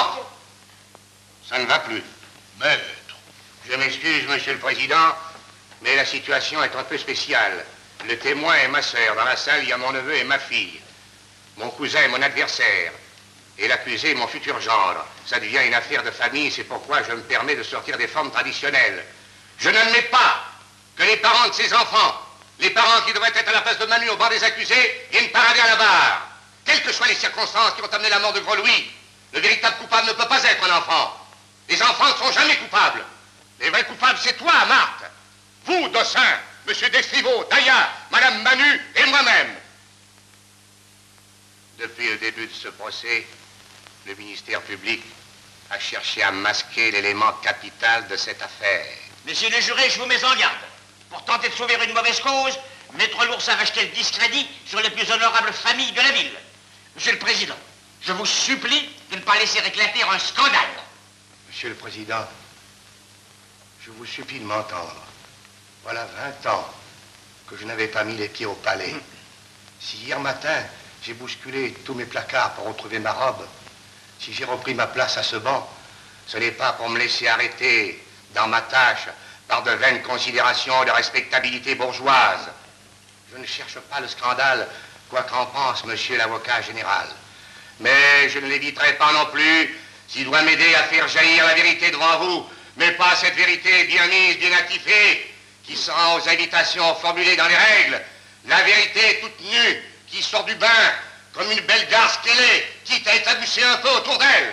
ça ne va plus. Maître. Je m'excuse, monsieur le président, mais la situation est un peu spéciale. Le témoin est ma sœur. Dans la salle, il y a mon neveu et ma fille. Mon cousin est mon adversaire. Et l'accusé est mon futur gendre. Ça devient une affaire de famille, c'est pourquoi je me permets de sortir des formes traditionnelles. Je n'admets pas que les parents de ces enfants, les parents qui devraient être à la place de Manu au banc des accusés, viennent parader à la barre. Quelles que soient les circonstances qui ont amené la mort de Gros Louis, le véritable coupable ne peut pas être un enfant. Les enfants ne sont jamais coupables. Les vrais coupables, c'est toi, Marthe. Vous, Dossin, Monsieur Destriveau, Daya, Madame Manu et moi-même. Depuis le début de ce procès, le ministère public a cherché à masquer l'élément capital de cette affaire. Messieurs les jurés, je vous mets en garde. Pour tenter de sauver une mauvaise cause, Maître Loursat a acheté le discrédit sur les plus honorables familles de la ville. Monsieur le Président, je vous supplie de ne pas laisser éclater un scandale. Monsieur le Président, je vous supplie de m'entendre. Voilà vingt ans que je n'avais pas mis les pieds au palais. Si hier matin, j'ai bousculé tous mes placards pour retrouver ma robe, si j'ai repris ma place à ce banc, ce n'est pas pour me laisser arrêter dans ma tâche par de vaines considérations de respectabilité bourgeoise. Je ne cherche pas le scandale, quoi qu'en pense monsieur l'avocat général. Mais je ne l'éviterai pas non plus s'il doit m'aider à faire jaillir la vérité devant vous, mais pas cette vérité bien mise, bien actifée, qui se rend aux invitations formulées dans les règles. La vérité toute nue, qui sort du bain comme une belle garce qu'elle est, quitte à étabusser un peu autour d'elle.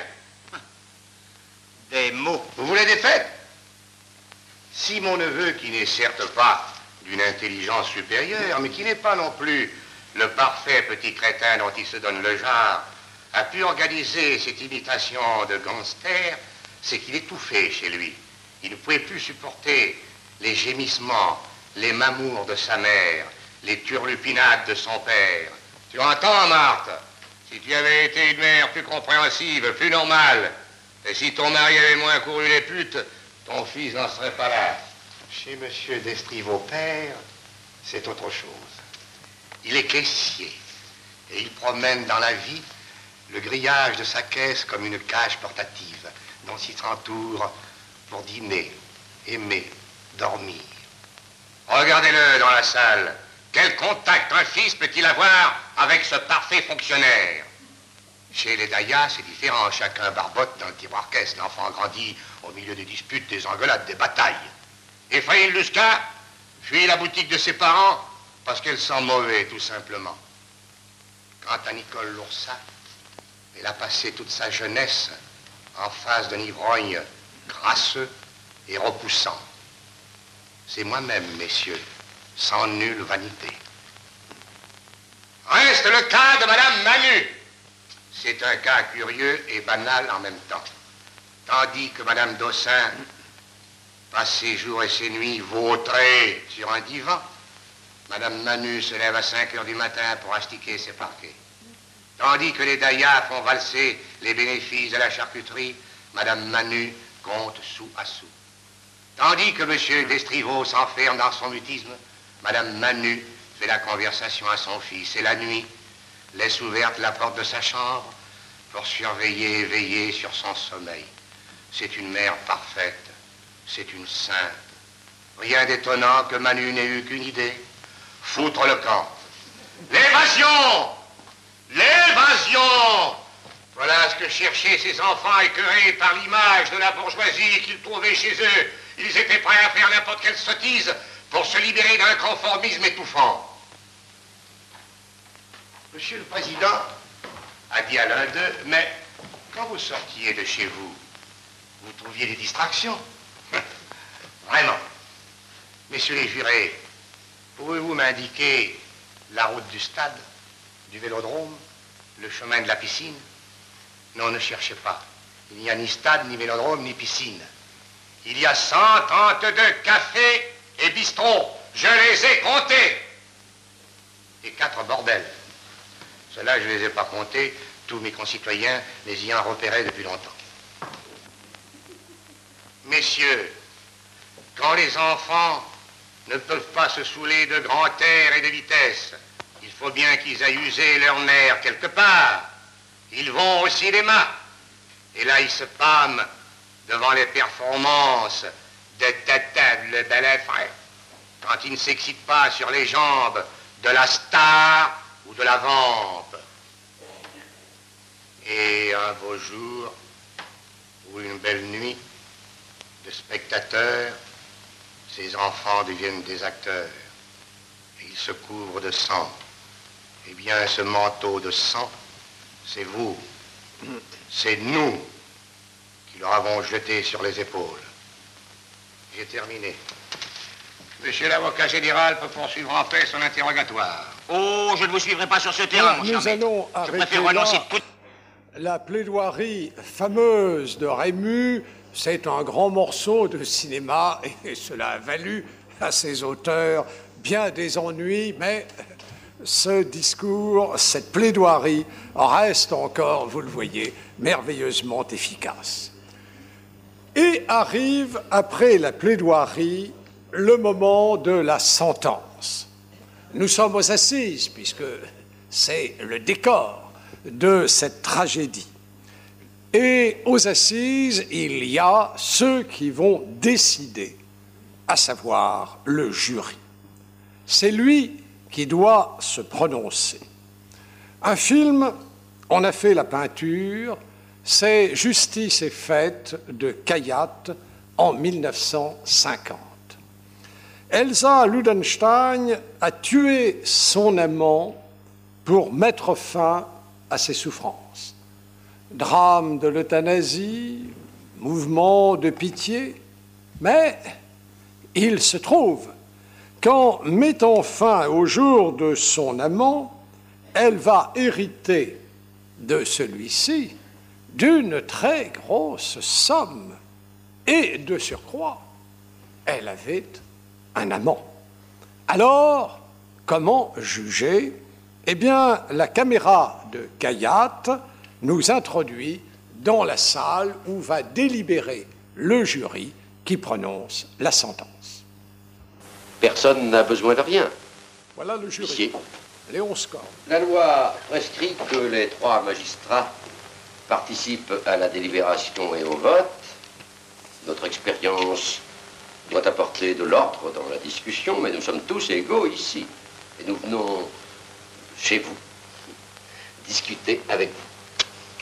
Des mots. Vous voulez des faits? Si mon neveu, qui n'est certes pas d'une intelligence supérieure, mais qui n'est pas non plus le parfait petit crétin dont il se donne le genre, a pu organiser cette imitation de gangster, c'est qu'il étouffait chez lui. Il ne pouvait plus supporter les gémissements, les mamours de sa mère, les turlupinades de son père. Tu entends, Marthe? Si tu avais été une mère plus compréhensive, plus normale, et si ton mari avait moins couru les putes, ton fils n'en serait pas là. Chez monsieur Destriveau père, c'est autre chose. Il est caissier, et il promène dans la vie le grillage de sa caisse comme une cage portative, dont il s'entoure pour dîner, aimer, dormir. Regardez-le dans la salle. Quel contact un fils peut-il avoir avec ce parfait fonctionnaire? Chez les Dayas, c'est différent. Chacun barbote dans le tiroir caisse. L'enfant grandit au milieu des disputes, des engueulades, des batailles. Ephraïm Lusquin fuit la boutique de ses parents parce qu'elle sent mauvais, tout simplement. Quant à Nicole Loursat, elle a passé toute sa jeunesse en face d'un ivrogne crasseux et repoussant. C'est moi-même, messieurs, sans nulle vanité. Reste le cas de Madame Manu. C'est un cas curieux et banal en même temps. Tandis que Madame Dossin passe ses jours et ses nuits vautrée sur un divan, Madame Manu se lève à cinq heures du matin pour astiquer ses parquets. Tandis que les Dayas font valser les bénéfices de la charcuterie, Madame Manu compte sou à sou. Tandis que Monsieur Destriveau s'enferme dans son mutisme, Madame Manu fait la conversation à son fils. Et la nuit, laisse ouverte la porte de sa chambre pour surveiller et veiller sur son sommeil. C'est une mère parfaite, c'est une sainte. Rien d'étonnant que Manu n'ait eu qu'une idée, foutre le camp. L'évasion! L'évasion! Voilà ce que cherchaient ces enfants écœurés par l'image de la bourgeoisie qu'ils trouvaient chez eux. Ils étaient prêts à faire n'importe quelle sottise pour se libérer d'un conformisme étouffant. Monsieur le Président a dit à l'un d'eux, mais quand vous sortiez de chez vous, vous trouviez des distractions? Vraiment. Messieurs les jurés, pouvez-vous m'indiquer la route du stade, du vélodrome, le chemin de la piscine? Non, ne cherchez pas. Il n'y a ni stade, ni vélodrome, ni piscine. Il y a cent trente-deux cafés et bistrots. Je les ai comptés. Et quatre bordels. Ceux-là, je ne les ai pas comptés. Tous mes concitoyens les y ont repérés depuis longtemps. Messieurs, quand les enfants ne peuvent pas se saouler de grand air et de vitesse, il faut bien qu'ils aillent user leur nerf quelque part. Ils vont au cinéma. Et là, ils se pâment devant les performances de Tata le bel effet. Quand ils ne s'excitent pas sur les jambes de la star ou de la vampe. Et un beau jour, ou une belle nuit, de spectateurs, ces enfants deviennent des acteurs. Et ils se couvrent de sang. Eh bien, ce manteau de sang, c'est vous, c'est nous qui leur avons jeté sur les épaules. J'ai terminé. Monsieur l'avocat général peut poursuivre en paix son interrogatoire. Oh, je ne vous suivrai pas sur ce terrain, Nous, mon cher nous maître. allons Je arrêter préfère là renoncer tout. la plaidoirie fameuse de Rému. C'est un grand morceau de cinéma et cela a valu à ses auteurs bien des ennuis, mais ce discours, cette plaidoirie reste encore, vous le voyez, merveilleusement efficace. Et arrive, après la plaidoirie, le moment de la sentence. Nous sommes aux assises, puisque c'est le décor de cette tragédie. Et aux assises, il y a ceux qui vont décider, à savoir le jury. C'est lui qui doit se prononcer. Un film, on a fait la peinture, c'est Justice est faite de Kayat en mille neuf cent cinquante. Elsa Ludenstein a tué son amant pour mettre fin à ses souffrances. Drame de l'euthanasie, mouvement de pitié, mais il se trouve qu'en mettant fin au jour de son amant, elle va hériter de celui-ci d'une très grosse somme. Et de surcroît, elle avait un amant. Alors, comment juger? Eh bien, la caméra de Kayat nous introduit dans la salle où va délibérer le jury qui prononce la sentence. Personne n'a besoin de rien. Voilà le jury. Ici. Léon Score. La loi prescrit que les trois magistrats participent à la délibération et au vote. Notre expérience doit apporter de l'ordre dans la discussion, mais nous sommes tous égaux ici. Et nous venons chez vous discuter avec vous.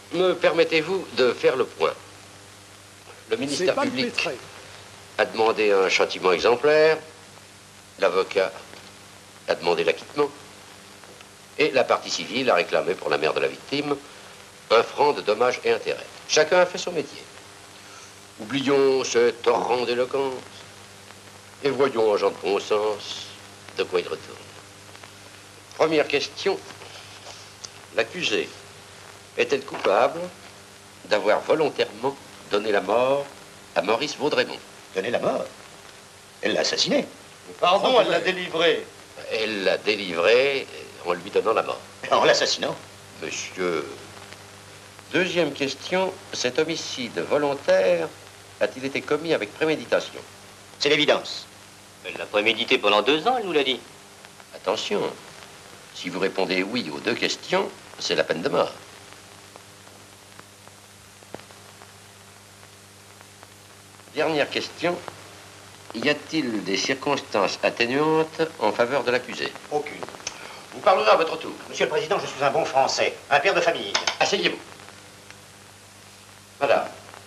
Me permettez-vous de faire le point? Le ministère public a demandé un châtiment exemplaire, l'avocat a demandé l'acquittement, et la partie civile a réclamé pour la mère de la victime un franc de dommages et intérêts. Chacun a fait son métier. Oublions ce torrent d'éloquence et voyons en gens de bon sens de quoi il retourne. Première question. L'accusée est-elle coupable d'avoir volontairement donné la mort à Maurice Vaudremont? Donné la mort? Elle l'a assassiné. Pardon, elle l'a délivré. Elle l'a délivré en lui donnant la mort. En l'assassinant? Monsieur... Deuxième question, cet homicide volontaire a-t-il été commis avec préméditation? C'est l'évidence. Elle l'a prémédité pendant deux ans, elle nous l'a dit. Attention, si vous répondez oui aux deux questions, c'est la peine de mort. Dernière question. Y a-t-il des circonstances atténuantes en faveur de l'accusé? Aucune. Vous parlerez à votre tour. Monsieur le Président, je suis un bon Français, un père de famille. Asseyez-vous. Madame.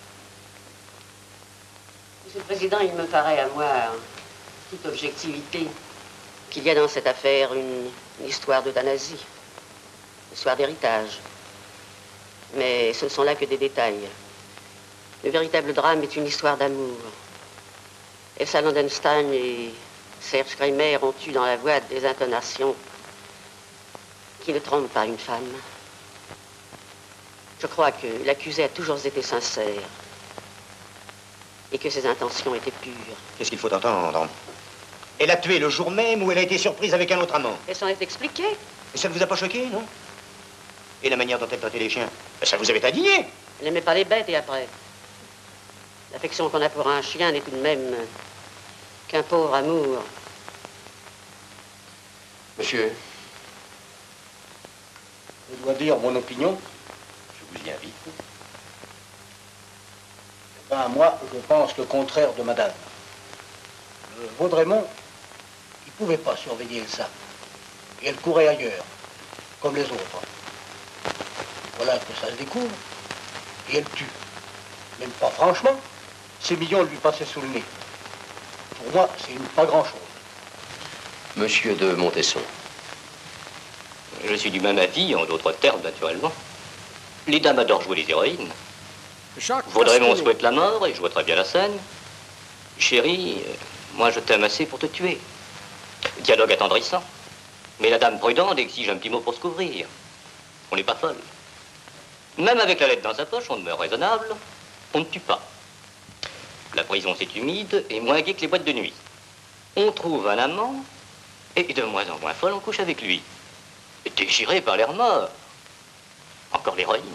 Monsieur le Président, il me paraît à moi, en toute objectivité, qu'il y a dans cette affaire une, une histoire d'euthanasie, une histoire d'héritage. Mais ce ne sont là que des détails. Le véritable drame est une histoire d'amour. Elsa Landenstein et Serge Kremer ont eu dans la voix des intonations qui ne trompent pas une femme. Je crois que l'accusé a toujours été sincère et que ses intentions étaient pures. Qu'est-ce qu'il faut entendre? Elle a tué le jour même où elle a été surprise avec un autre amant. Elle s'en est expliquée. Et ça ne vous a pas choqué, non? Et la manière dont elle traitait les chiens? Ça vous avait indigné? Elle n'aimait pas les bêtes et après. L'affection qu'on a pour un chien n'est tout de même qu'un pauvre amour. Monsieur, je dois dire mon opinion. Je vous y invite. Ben, moi, je pense le contraire de madame. Le Vaudremont, il ne pouvait pas surveiller Elsa. Et elle courait ailleurs, comme les autres. Voilà que ça se découvre. Et elle tue. Même pas franchement. Ces millions lui passaient sous le nez. Pour moi, c'est une pas grand-chose. Monsieur de Montesson. Je suis du même avis, en d'autres termes, naturellement. Les dames adorent jouer les héroïnes. Vaudremont souhaite la mort, et je vois très bien la scène. Chérie, moi je t'aime assez pour te tuer. Dialogue attendrissant. Mais la dame prudente exige un petit mot pour se couvrir. On n'est pas folle. Même avec la lettre dans sa poche, on demeure raisonnable. On ne tue pas. La prison, c'est humide et moins gai que les boîtes de nuit. On trouve un amant, et de moins en moins folle, on couche avec lui. Déchiré par l'air mort. Encore l'héroïne.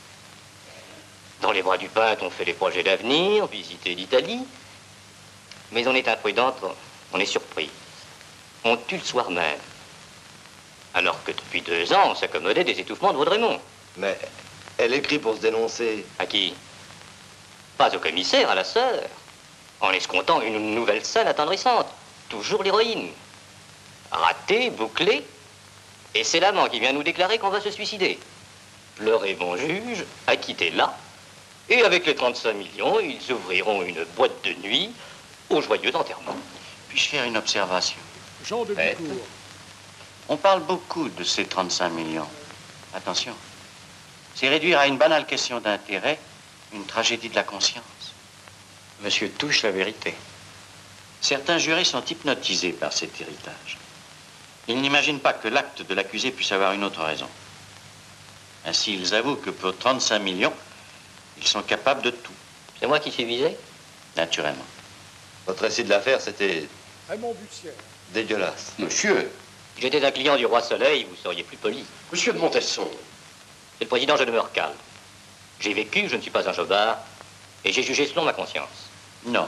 Dans les bras du peintre, on fait des projets d'avenir, visiter l'Italie. Mais on est imprudente, on est surpris. On tue le soir même. Alors que depuis deux ans, on s'accommodait des étouffements de Vaudremont. Mais elle écrit pour se dénoncer. À qui? Pas au commissaire, à la sœur. En escomptant une nouvelle scène attendrissante. Toujours l'héroïne. Ratée, bouclée. Et c'est l'amant qui vient nous déclarer qu'on va se suicider. Pleurez, bon juge, acquittez là. Et avec les trente-cinq millions, ils ouvriront une boîte de nuit au joyeux enterrement. Puis-je faire une observation? Jean de Bicourt. On parle beaucoup de ces trente-cinq millions. Attention. C'est réduire à une banale question d'intérêt une tragédie de la conscience. Monsieur touche la vérité. Certains jurés sont hypnotisés par cet héritage. Ils n'imaginent pas que l'acte de l'accusé puisse avoir une autre raison. Ainsi, ils avouent que pour trente-cinq millions, ils sont capables de tout. C'est moi qui suis visé? Naturellement. Votre récit de l'affaire, c'était Raymond Bussière. dégueulasse. Monsieur. J'étais un client du Roi Soleil, vous seriez plus poli. Monsieur de Montesson. C'est le président, je demeure calme. J'ai vécu, je ne suis pas un jobard, et j'ai jugé selon ma conscience. Non.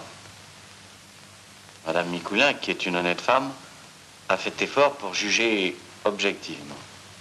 Madame Micoulin, qui est une honnête femme, a fait effort pour juger objectivement.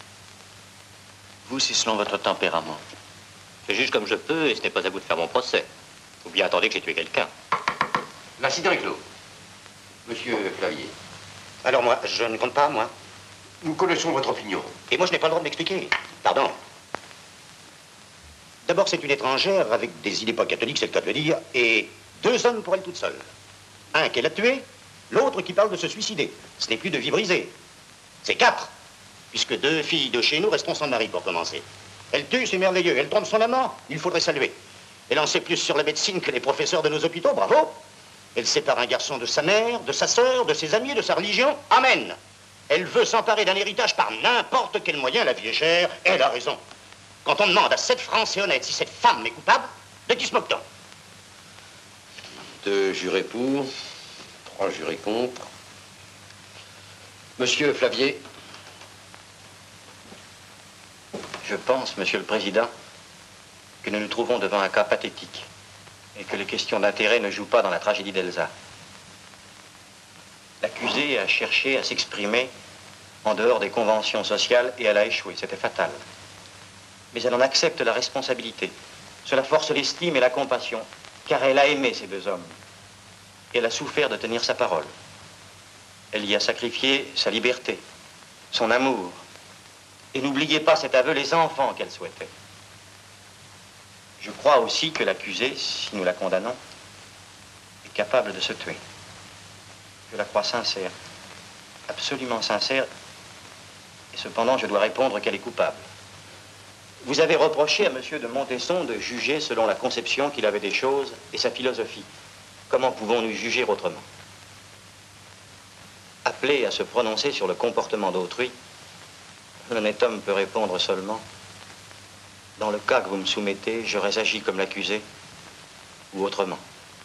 Vous, c'est selon votre tempérament. Je juge comme je peux, et ce n'est pas à vous de faire mon procès. Ou bien attendez que j'ai tué quelqu'un. L'incident est clos. Monsieur Clavier. Alors moi, je ne compte pas, moi. Nous connaissons votre opinion. Et moi, je n'ai pas le droit de m'expliquer. Pardon. D'abord, c'est une étrangère avec des idées pas catholiques, c'est le cas de le dire, et deux hommes pour elle toute seule. Un qu'elle a tué, l'autre qui parle de se suicider. Ce n'est plus de vie brisée. C'est quatre, puisque deux filles de chez nous resteront sans mari pour commencer. Elle tue, c'est merveilleux. Elle trompe son amant, il faudrait saluer. Elle en sait plus sur la médecine que les professeurs de nos hôpitaux, bravo. Elle sépare un garçon de sa mère, de sa sœur, de ses amis, de sa religion, amen. Elle veut s'emparer d'un héritage par n'importe quel moyen, la vie est chère, elle a raison. Quand on demande à sept Français honnêtes si cette femme est coupable, de qui se moque-t-on? Deux jurés pour, trois jurés contre. Monsieur Flavier. Je pense, Monsieur le Président, que nous nous trouvons devant un cas pathétique et que les questions d'intérêt ne jouent pas dans la tragédie d'Elsa. L'accusée a cherché à s'exprimer en dehors des conventions sociales et elle a échoué. C'était fatal. Mais elle en accepte la responsabilité. Cela force l'estime et la compassion, car elle a aimé ces deux hommes. Et elle a souffert de tenir sa parole. Elle y a sacrifié sa liberté, son amour. Et n'oubliez pas cet aveu, les enfants qu'elle souhaitait. Je crois aussi que l'accusée, si nous la condamnons, est capable de se tuer. Je la crois sincère, absolument sincère, et cependant je dois répondre qu'elle est coupable. Vous avez reproché à Monsieur de Montesson de juger selon la conception qu'il avait des choses et sa philosophie. Comment pouvons-nous juger autrement? Appelé à se prononcer sur le comportement d'autrui, l'honnête homme peut répondre seulement: dans le cas que vous me soumettez, j'aurais agi comme l'accusé, ou autrement.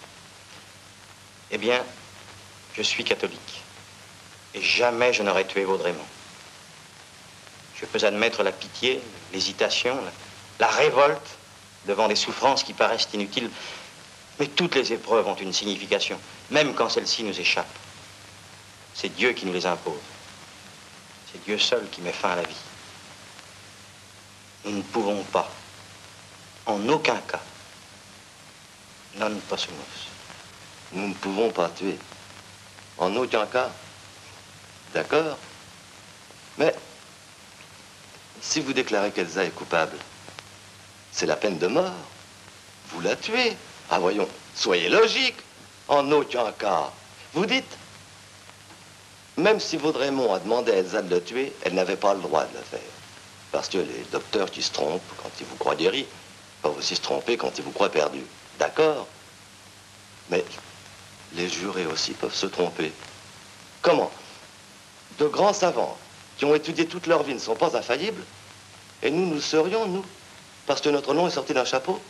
Eh bien, je suis catholique, et jamais je n'aurais tué Vaudremont. Je peux admettre la pitié, l'hésitation, la, la révolte devant des souffrances qui paraissent inutiles, mais toutes les épreuves ont une signification, même quand celle-ci nous échappe. C'est Dieu qui nous les impose. C'est Dieu seul qui met fin à la vie. Nous ne pouvons pas, en aucun cas, non possumus. Nous ne pouvons pas tuer. En aucun cas. D'accord. Mais si vous déclarez qu'Elsa est coupable, c'est la peine de mort. Vous la tuez. Ah voyons, soyez logique. En aucun cas. Vous dites, même si Vaudremont a demandé à Elsa de le tuer, elle n'avait pas le droit de le faire. Parce que les docteurs qui se trompent quand ils vous croient guéri peuvent aussi se tromper quand ils vous croient perdu. D'accord. Mais les jurés aussi peuvent se tromper. Comment? De grands savants qui ont étudié toute leur vie ne sont pas infaillibles, et nous, nous serions, nous, parce que notre nom est sorti d'un chapeau?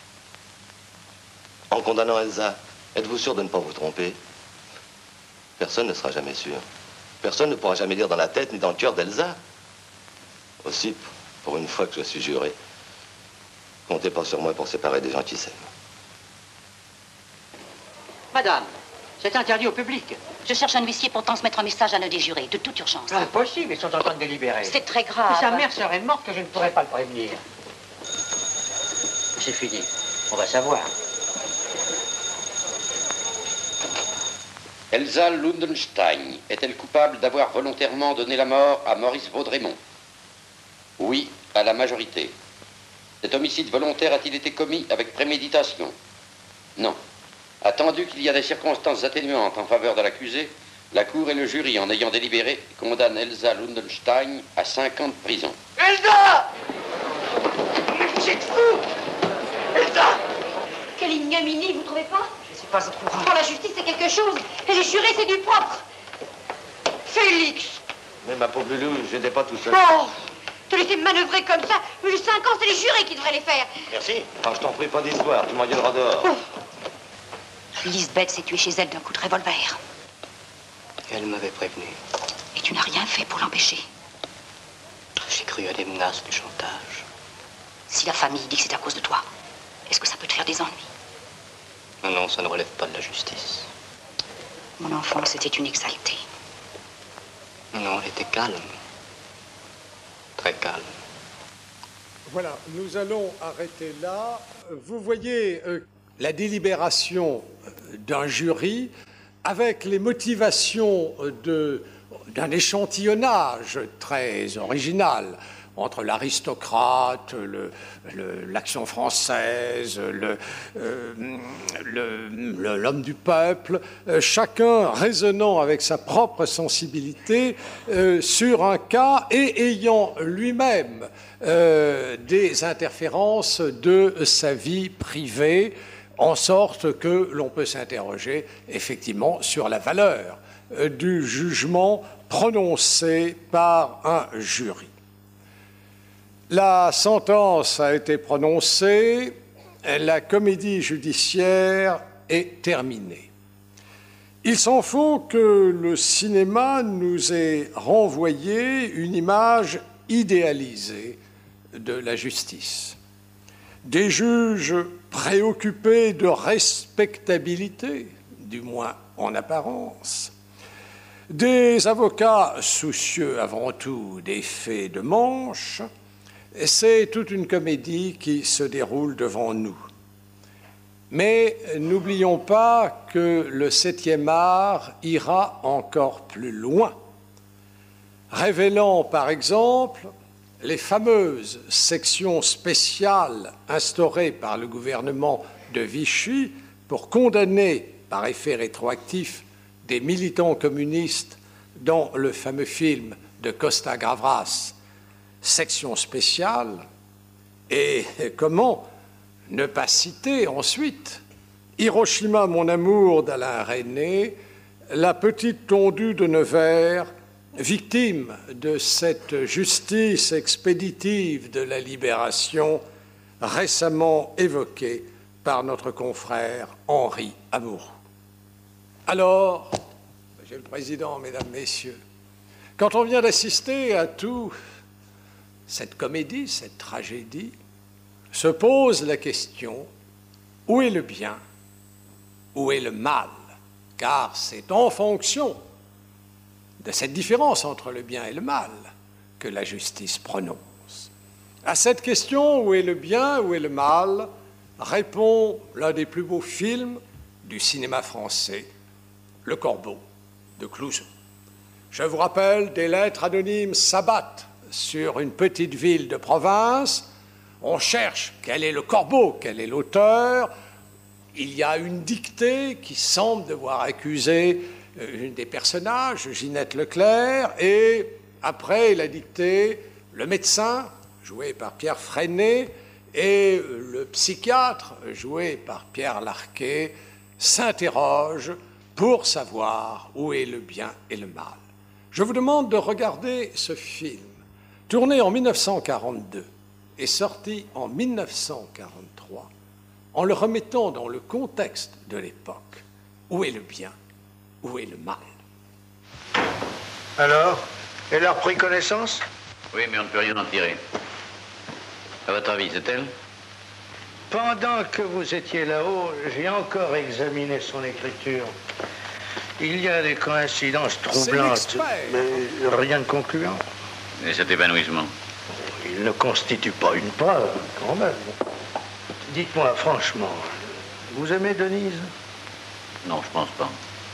En condamnant Elsa, êtes-vous sûr de ne pas vous tromper? Personne ne sera jamais sûr. Personne ne pourra jamais lire dans la tête ni dans le cœur d'Elsa. Aussi, pour une fois que je suis juré, comptez pas sur moi pour séparer des gens qui s'aiment. Madame, c'est interdit au public. Je cherche un huissier pour transmettre un message à l'un des jurés, de toute urgence. Impossible, ils sont en train de délibérer. C'est très grave. Si sa mère serait morte, que je ne pourrais pas le prévenir. C'est fini. On va savoir. Elsa Lundenstein est-elle coupable d'avoir volontairement donné la mort à Maurice Vaudremont? Oui, à la majorité. Cet homicide volontaire a-t-il été commis avec préméditation? Non. Attendu qu'il y a des circonstances atténuantes en faveur de l'accusé, la Cour et le jury, en ayant délibéré, condamnent Elsa Lundenstein à cinq ans de prison. Elsa! C'est fou! Elsa! Quelle ignominie, vous trouvez pas? Je suis pas au courant. Pour la justice, c'est quelque chose. Et les jurés, c'est du propre. Félix! Mais ma pauvre Loulou, je n'étais pas tout seul. Oh! Te laisser manœuvrer comme ça, mais les cinq ans, c'est les jurés qui devraient les faire. Merci. Ah, je t'en prie, pas d'histoire, tu m'en gueuleras dehors. Oh. Lisbeth s'est tuée chez elle d'un coup de revolver. Elle m'avait prévenu. Et tu n'as rien fait pour l'empêcher. J'ai cru à des menaces, du chantage. Si la famille dit que c'est à cause de toi, est-ce que ça peut te faire des ennuis? Non, non, ça ne relève pas de la justice. Mon enfant, c'était une exaltée. Non, elle était calme. Très calme. Voilà, nous allons arrêter là. Vous voyez euh, la délibération d'un jury avec les motivations de, d'un échantillonnage très original. entre l'aristocrate, l'Action française, l'homme du peuple, euh, chacun raisonnant avec sa propre sensibilité euh, sur un cas et ayant lui-même euh, des interférences de sa vie privée, en sorte que l'on peut s'interroger effectivement sur la valeur euh, du jugement prononcé par un jury. La sentence a été prononcée, la comédie judiciaire est terminée. Il s'en faut que le cinéma nous ait renvoyé une image idéalisée de la justice. Des juges préoccupés de respectabilité, du moins en apparence, des avocats soucieux avant tout des faits de manche. C'est toute une comédie qui se déroule devant nous. Mais n'oublions pas que le septième art ira encore plus loin, révélant par exemple les fameuses sections spéciales instaurées par le gouvernement de Vichy pour condamner par effet rétroactif des militants communistes dans le fameux film de Costa Gavras, Section spéciale. Et comment ne pas citer ensuite Hiroshima, mon amour d'Alain Resnais, la petite tondue de Nevers, victime de cette justice expéditive de la libération récemment évoquée par notre confrère Henri Amourou. Alors, Monsieur le Président, Mesdames, Messieurs, quand on vient d'assister à tout cette comédie, cette tragédie, se pose la question, où est le bien, où est le mal? Car c'est en fonction de cette différence entre le bien et le mal que la justice prononce. À cette question, où est le bien, où est le mal, répond l'un des plus beaux films du cinéma français, Le Corbeau de Clouzot. Je vous rappelle, des lettres anonymes s'abattent sur une petite ville de province. On cherche quel est le corbeau, quel est l'auteur. Il y a une dictée qui semble devoir accuser une des personnages, Ginette Leclerc, et après la dictée, le médecin, joué par Pierre Freinet, et le psychiatre, joué par Pierre Larquet, s'interrogent pour savoir où est le bien et le mal. Je vous demande de regarder ce film, tourné en mille neuf cent quarante-deux et sorti en mille neuf cent quarante-trois, en le remettant dans le contexte de l'époque. Où est le bien? Où est le mal? Alors, elle a repris connaissance? Oui, mais on ne peut rien en tirer. À votre avis, c'est elle? Pendant que vous étiez là-haut, j'ai encore examiné son écriture. Il y a des coïncidences troublantes, mais rien de concluant. Et cet évanouissement? Il ne constitue pas une preuve, quand même. Dites-moi franchement, vous aimez Denise? Non, je pense pas.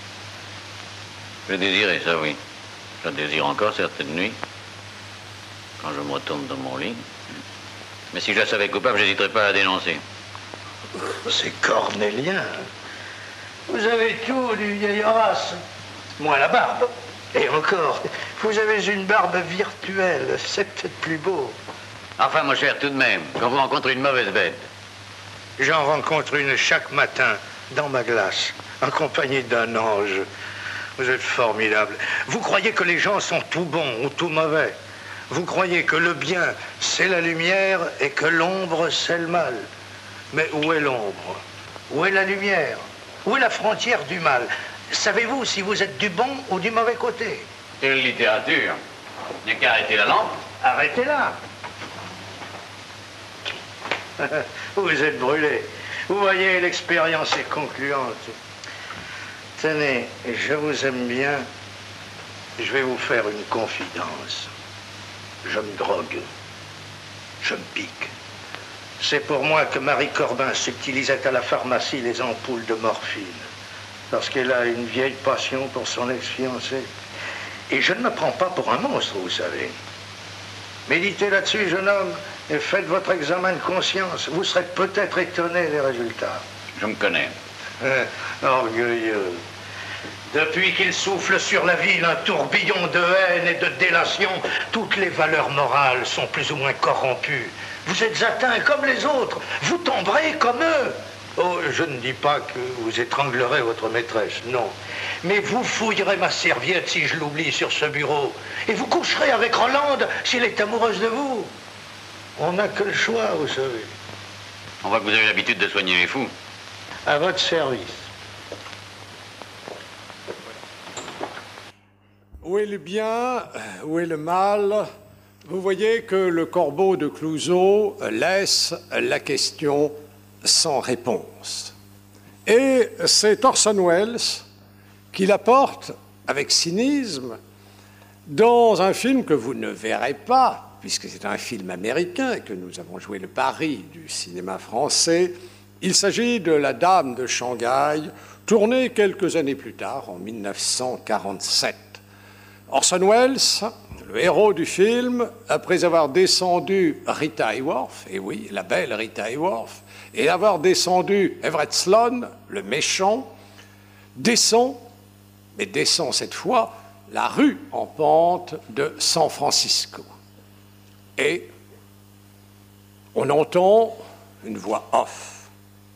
Je désirais, ça oui. Je désire encore certaines nuits, quand je me retourne dans mon lit. Mais si je la savais coupable, j'hésiterais pas à la dénoncer. C'est cornélien. Vous avez tout du vieil Horace, moins la barbe. Et encore, vous avez une barbe virtuelle, c'est peut-être plus beau. Enfin, mon cher, tout de même, quand vous rencontrez une mauvaise bête. J'en rencontre une chaque matin, dans ma glace, accompagnée d'un ange. Vous êtes formidable. Vous croyez que les gens sont tout bons ou tout mauvais. Vous croyez que le bien, c'est la lumière et que l'ombre, c'est le mal. Mais où est l'ombre? Où est la lumière? Où est la frontière du mal? Savez-vous si vous êtes du bon ou du mauvais côté? Quelle littérature? Il n'y a qu'à arrêter la lampe. Arrêtez-la. Vous êtes brûlé. Vous voyez, l'expérience est concluante. Tenez, je vous aime bien. Je vais vous faire une confidence. Je me drogue. Je me pique. C'est pour moi que Marie Corbin subtilisait à la pharmacie les ampoules de morphine. Parce qu'elle a une vieille passion pour son ex-fiancé. Et je ne me prends pas pour un monstre, vous savez. Méditez là-dessus, jeune homme, et faites votre examen de conscience. Vous serez peut-être étonné des résultats. Je me connais. Euh, orgueilleux. Depuis qu'il souffle sur la ville un tourbillon de haine et de délation, toutes les valeurs morales sont plus ou moins corrompues. Vous êtes atteints comme les autres. Vous tomberez comme eux. Oh, je ne dis pas que vous étranglerez votre maîtresse, non. Mais vous fouillerez ma serviette si je l'oublie sur ce bureau. Et vous coucherez avec Rolande si elle est amoureuse de vous. On n'a que le choix, vous savez. On voit que vous avez l'habitude de soigner les fous. À votre service. Où est le bien, où est le mal? Vous voyez que le corbeau de Clouzot laisse la question sans réponse. Et c'est Orson Welles qui l'apporte avec cynisme dans un film que vous ne verrez pas, puisque c'est un film américain et que nous avons joué le pari du cinéma français. Il s'agit de La Dame de Shanghai, tournée quelques années plus tard, en mille neuf cent quarante-sept. Orson Welles, le héros du film, après avoir descendu Rita Hayworth, et oui, la belle Rita Hayworth, et avoir descendu Everett Sloane, le méchant, descend, mais descend cette fois, la rue en pente de San Francisco. Et on entend une voix off.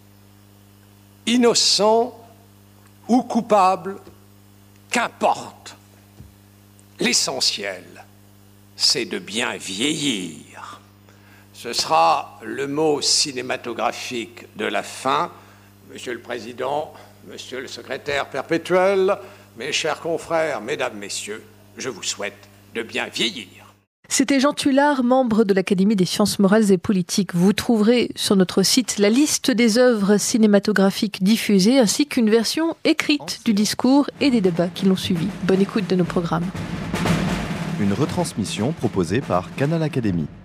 Innocent ou coupable, qu'importe. L'essentiel, c'est de bien vieillir. Ce sera le mot cinématographique de la fin. Monsieur le Président, Monsieur le Secrétaire perpétuel, mes chers confrères, Mesdames, Messieurs, je vous souhaite de bien vieillir. C'était Jean Tullard, membre de l'Académie des sciences morales et politiques. Vous trouverez sur notre site la liste des œuvres cinématographiques diffusées ainsi qu'une version écrite du discours et des débats qui l'ont suivi. Bonne écoute de nos programmes. Une retransmission proposée par Canal Académie.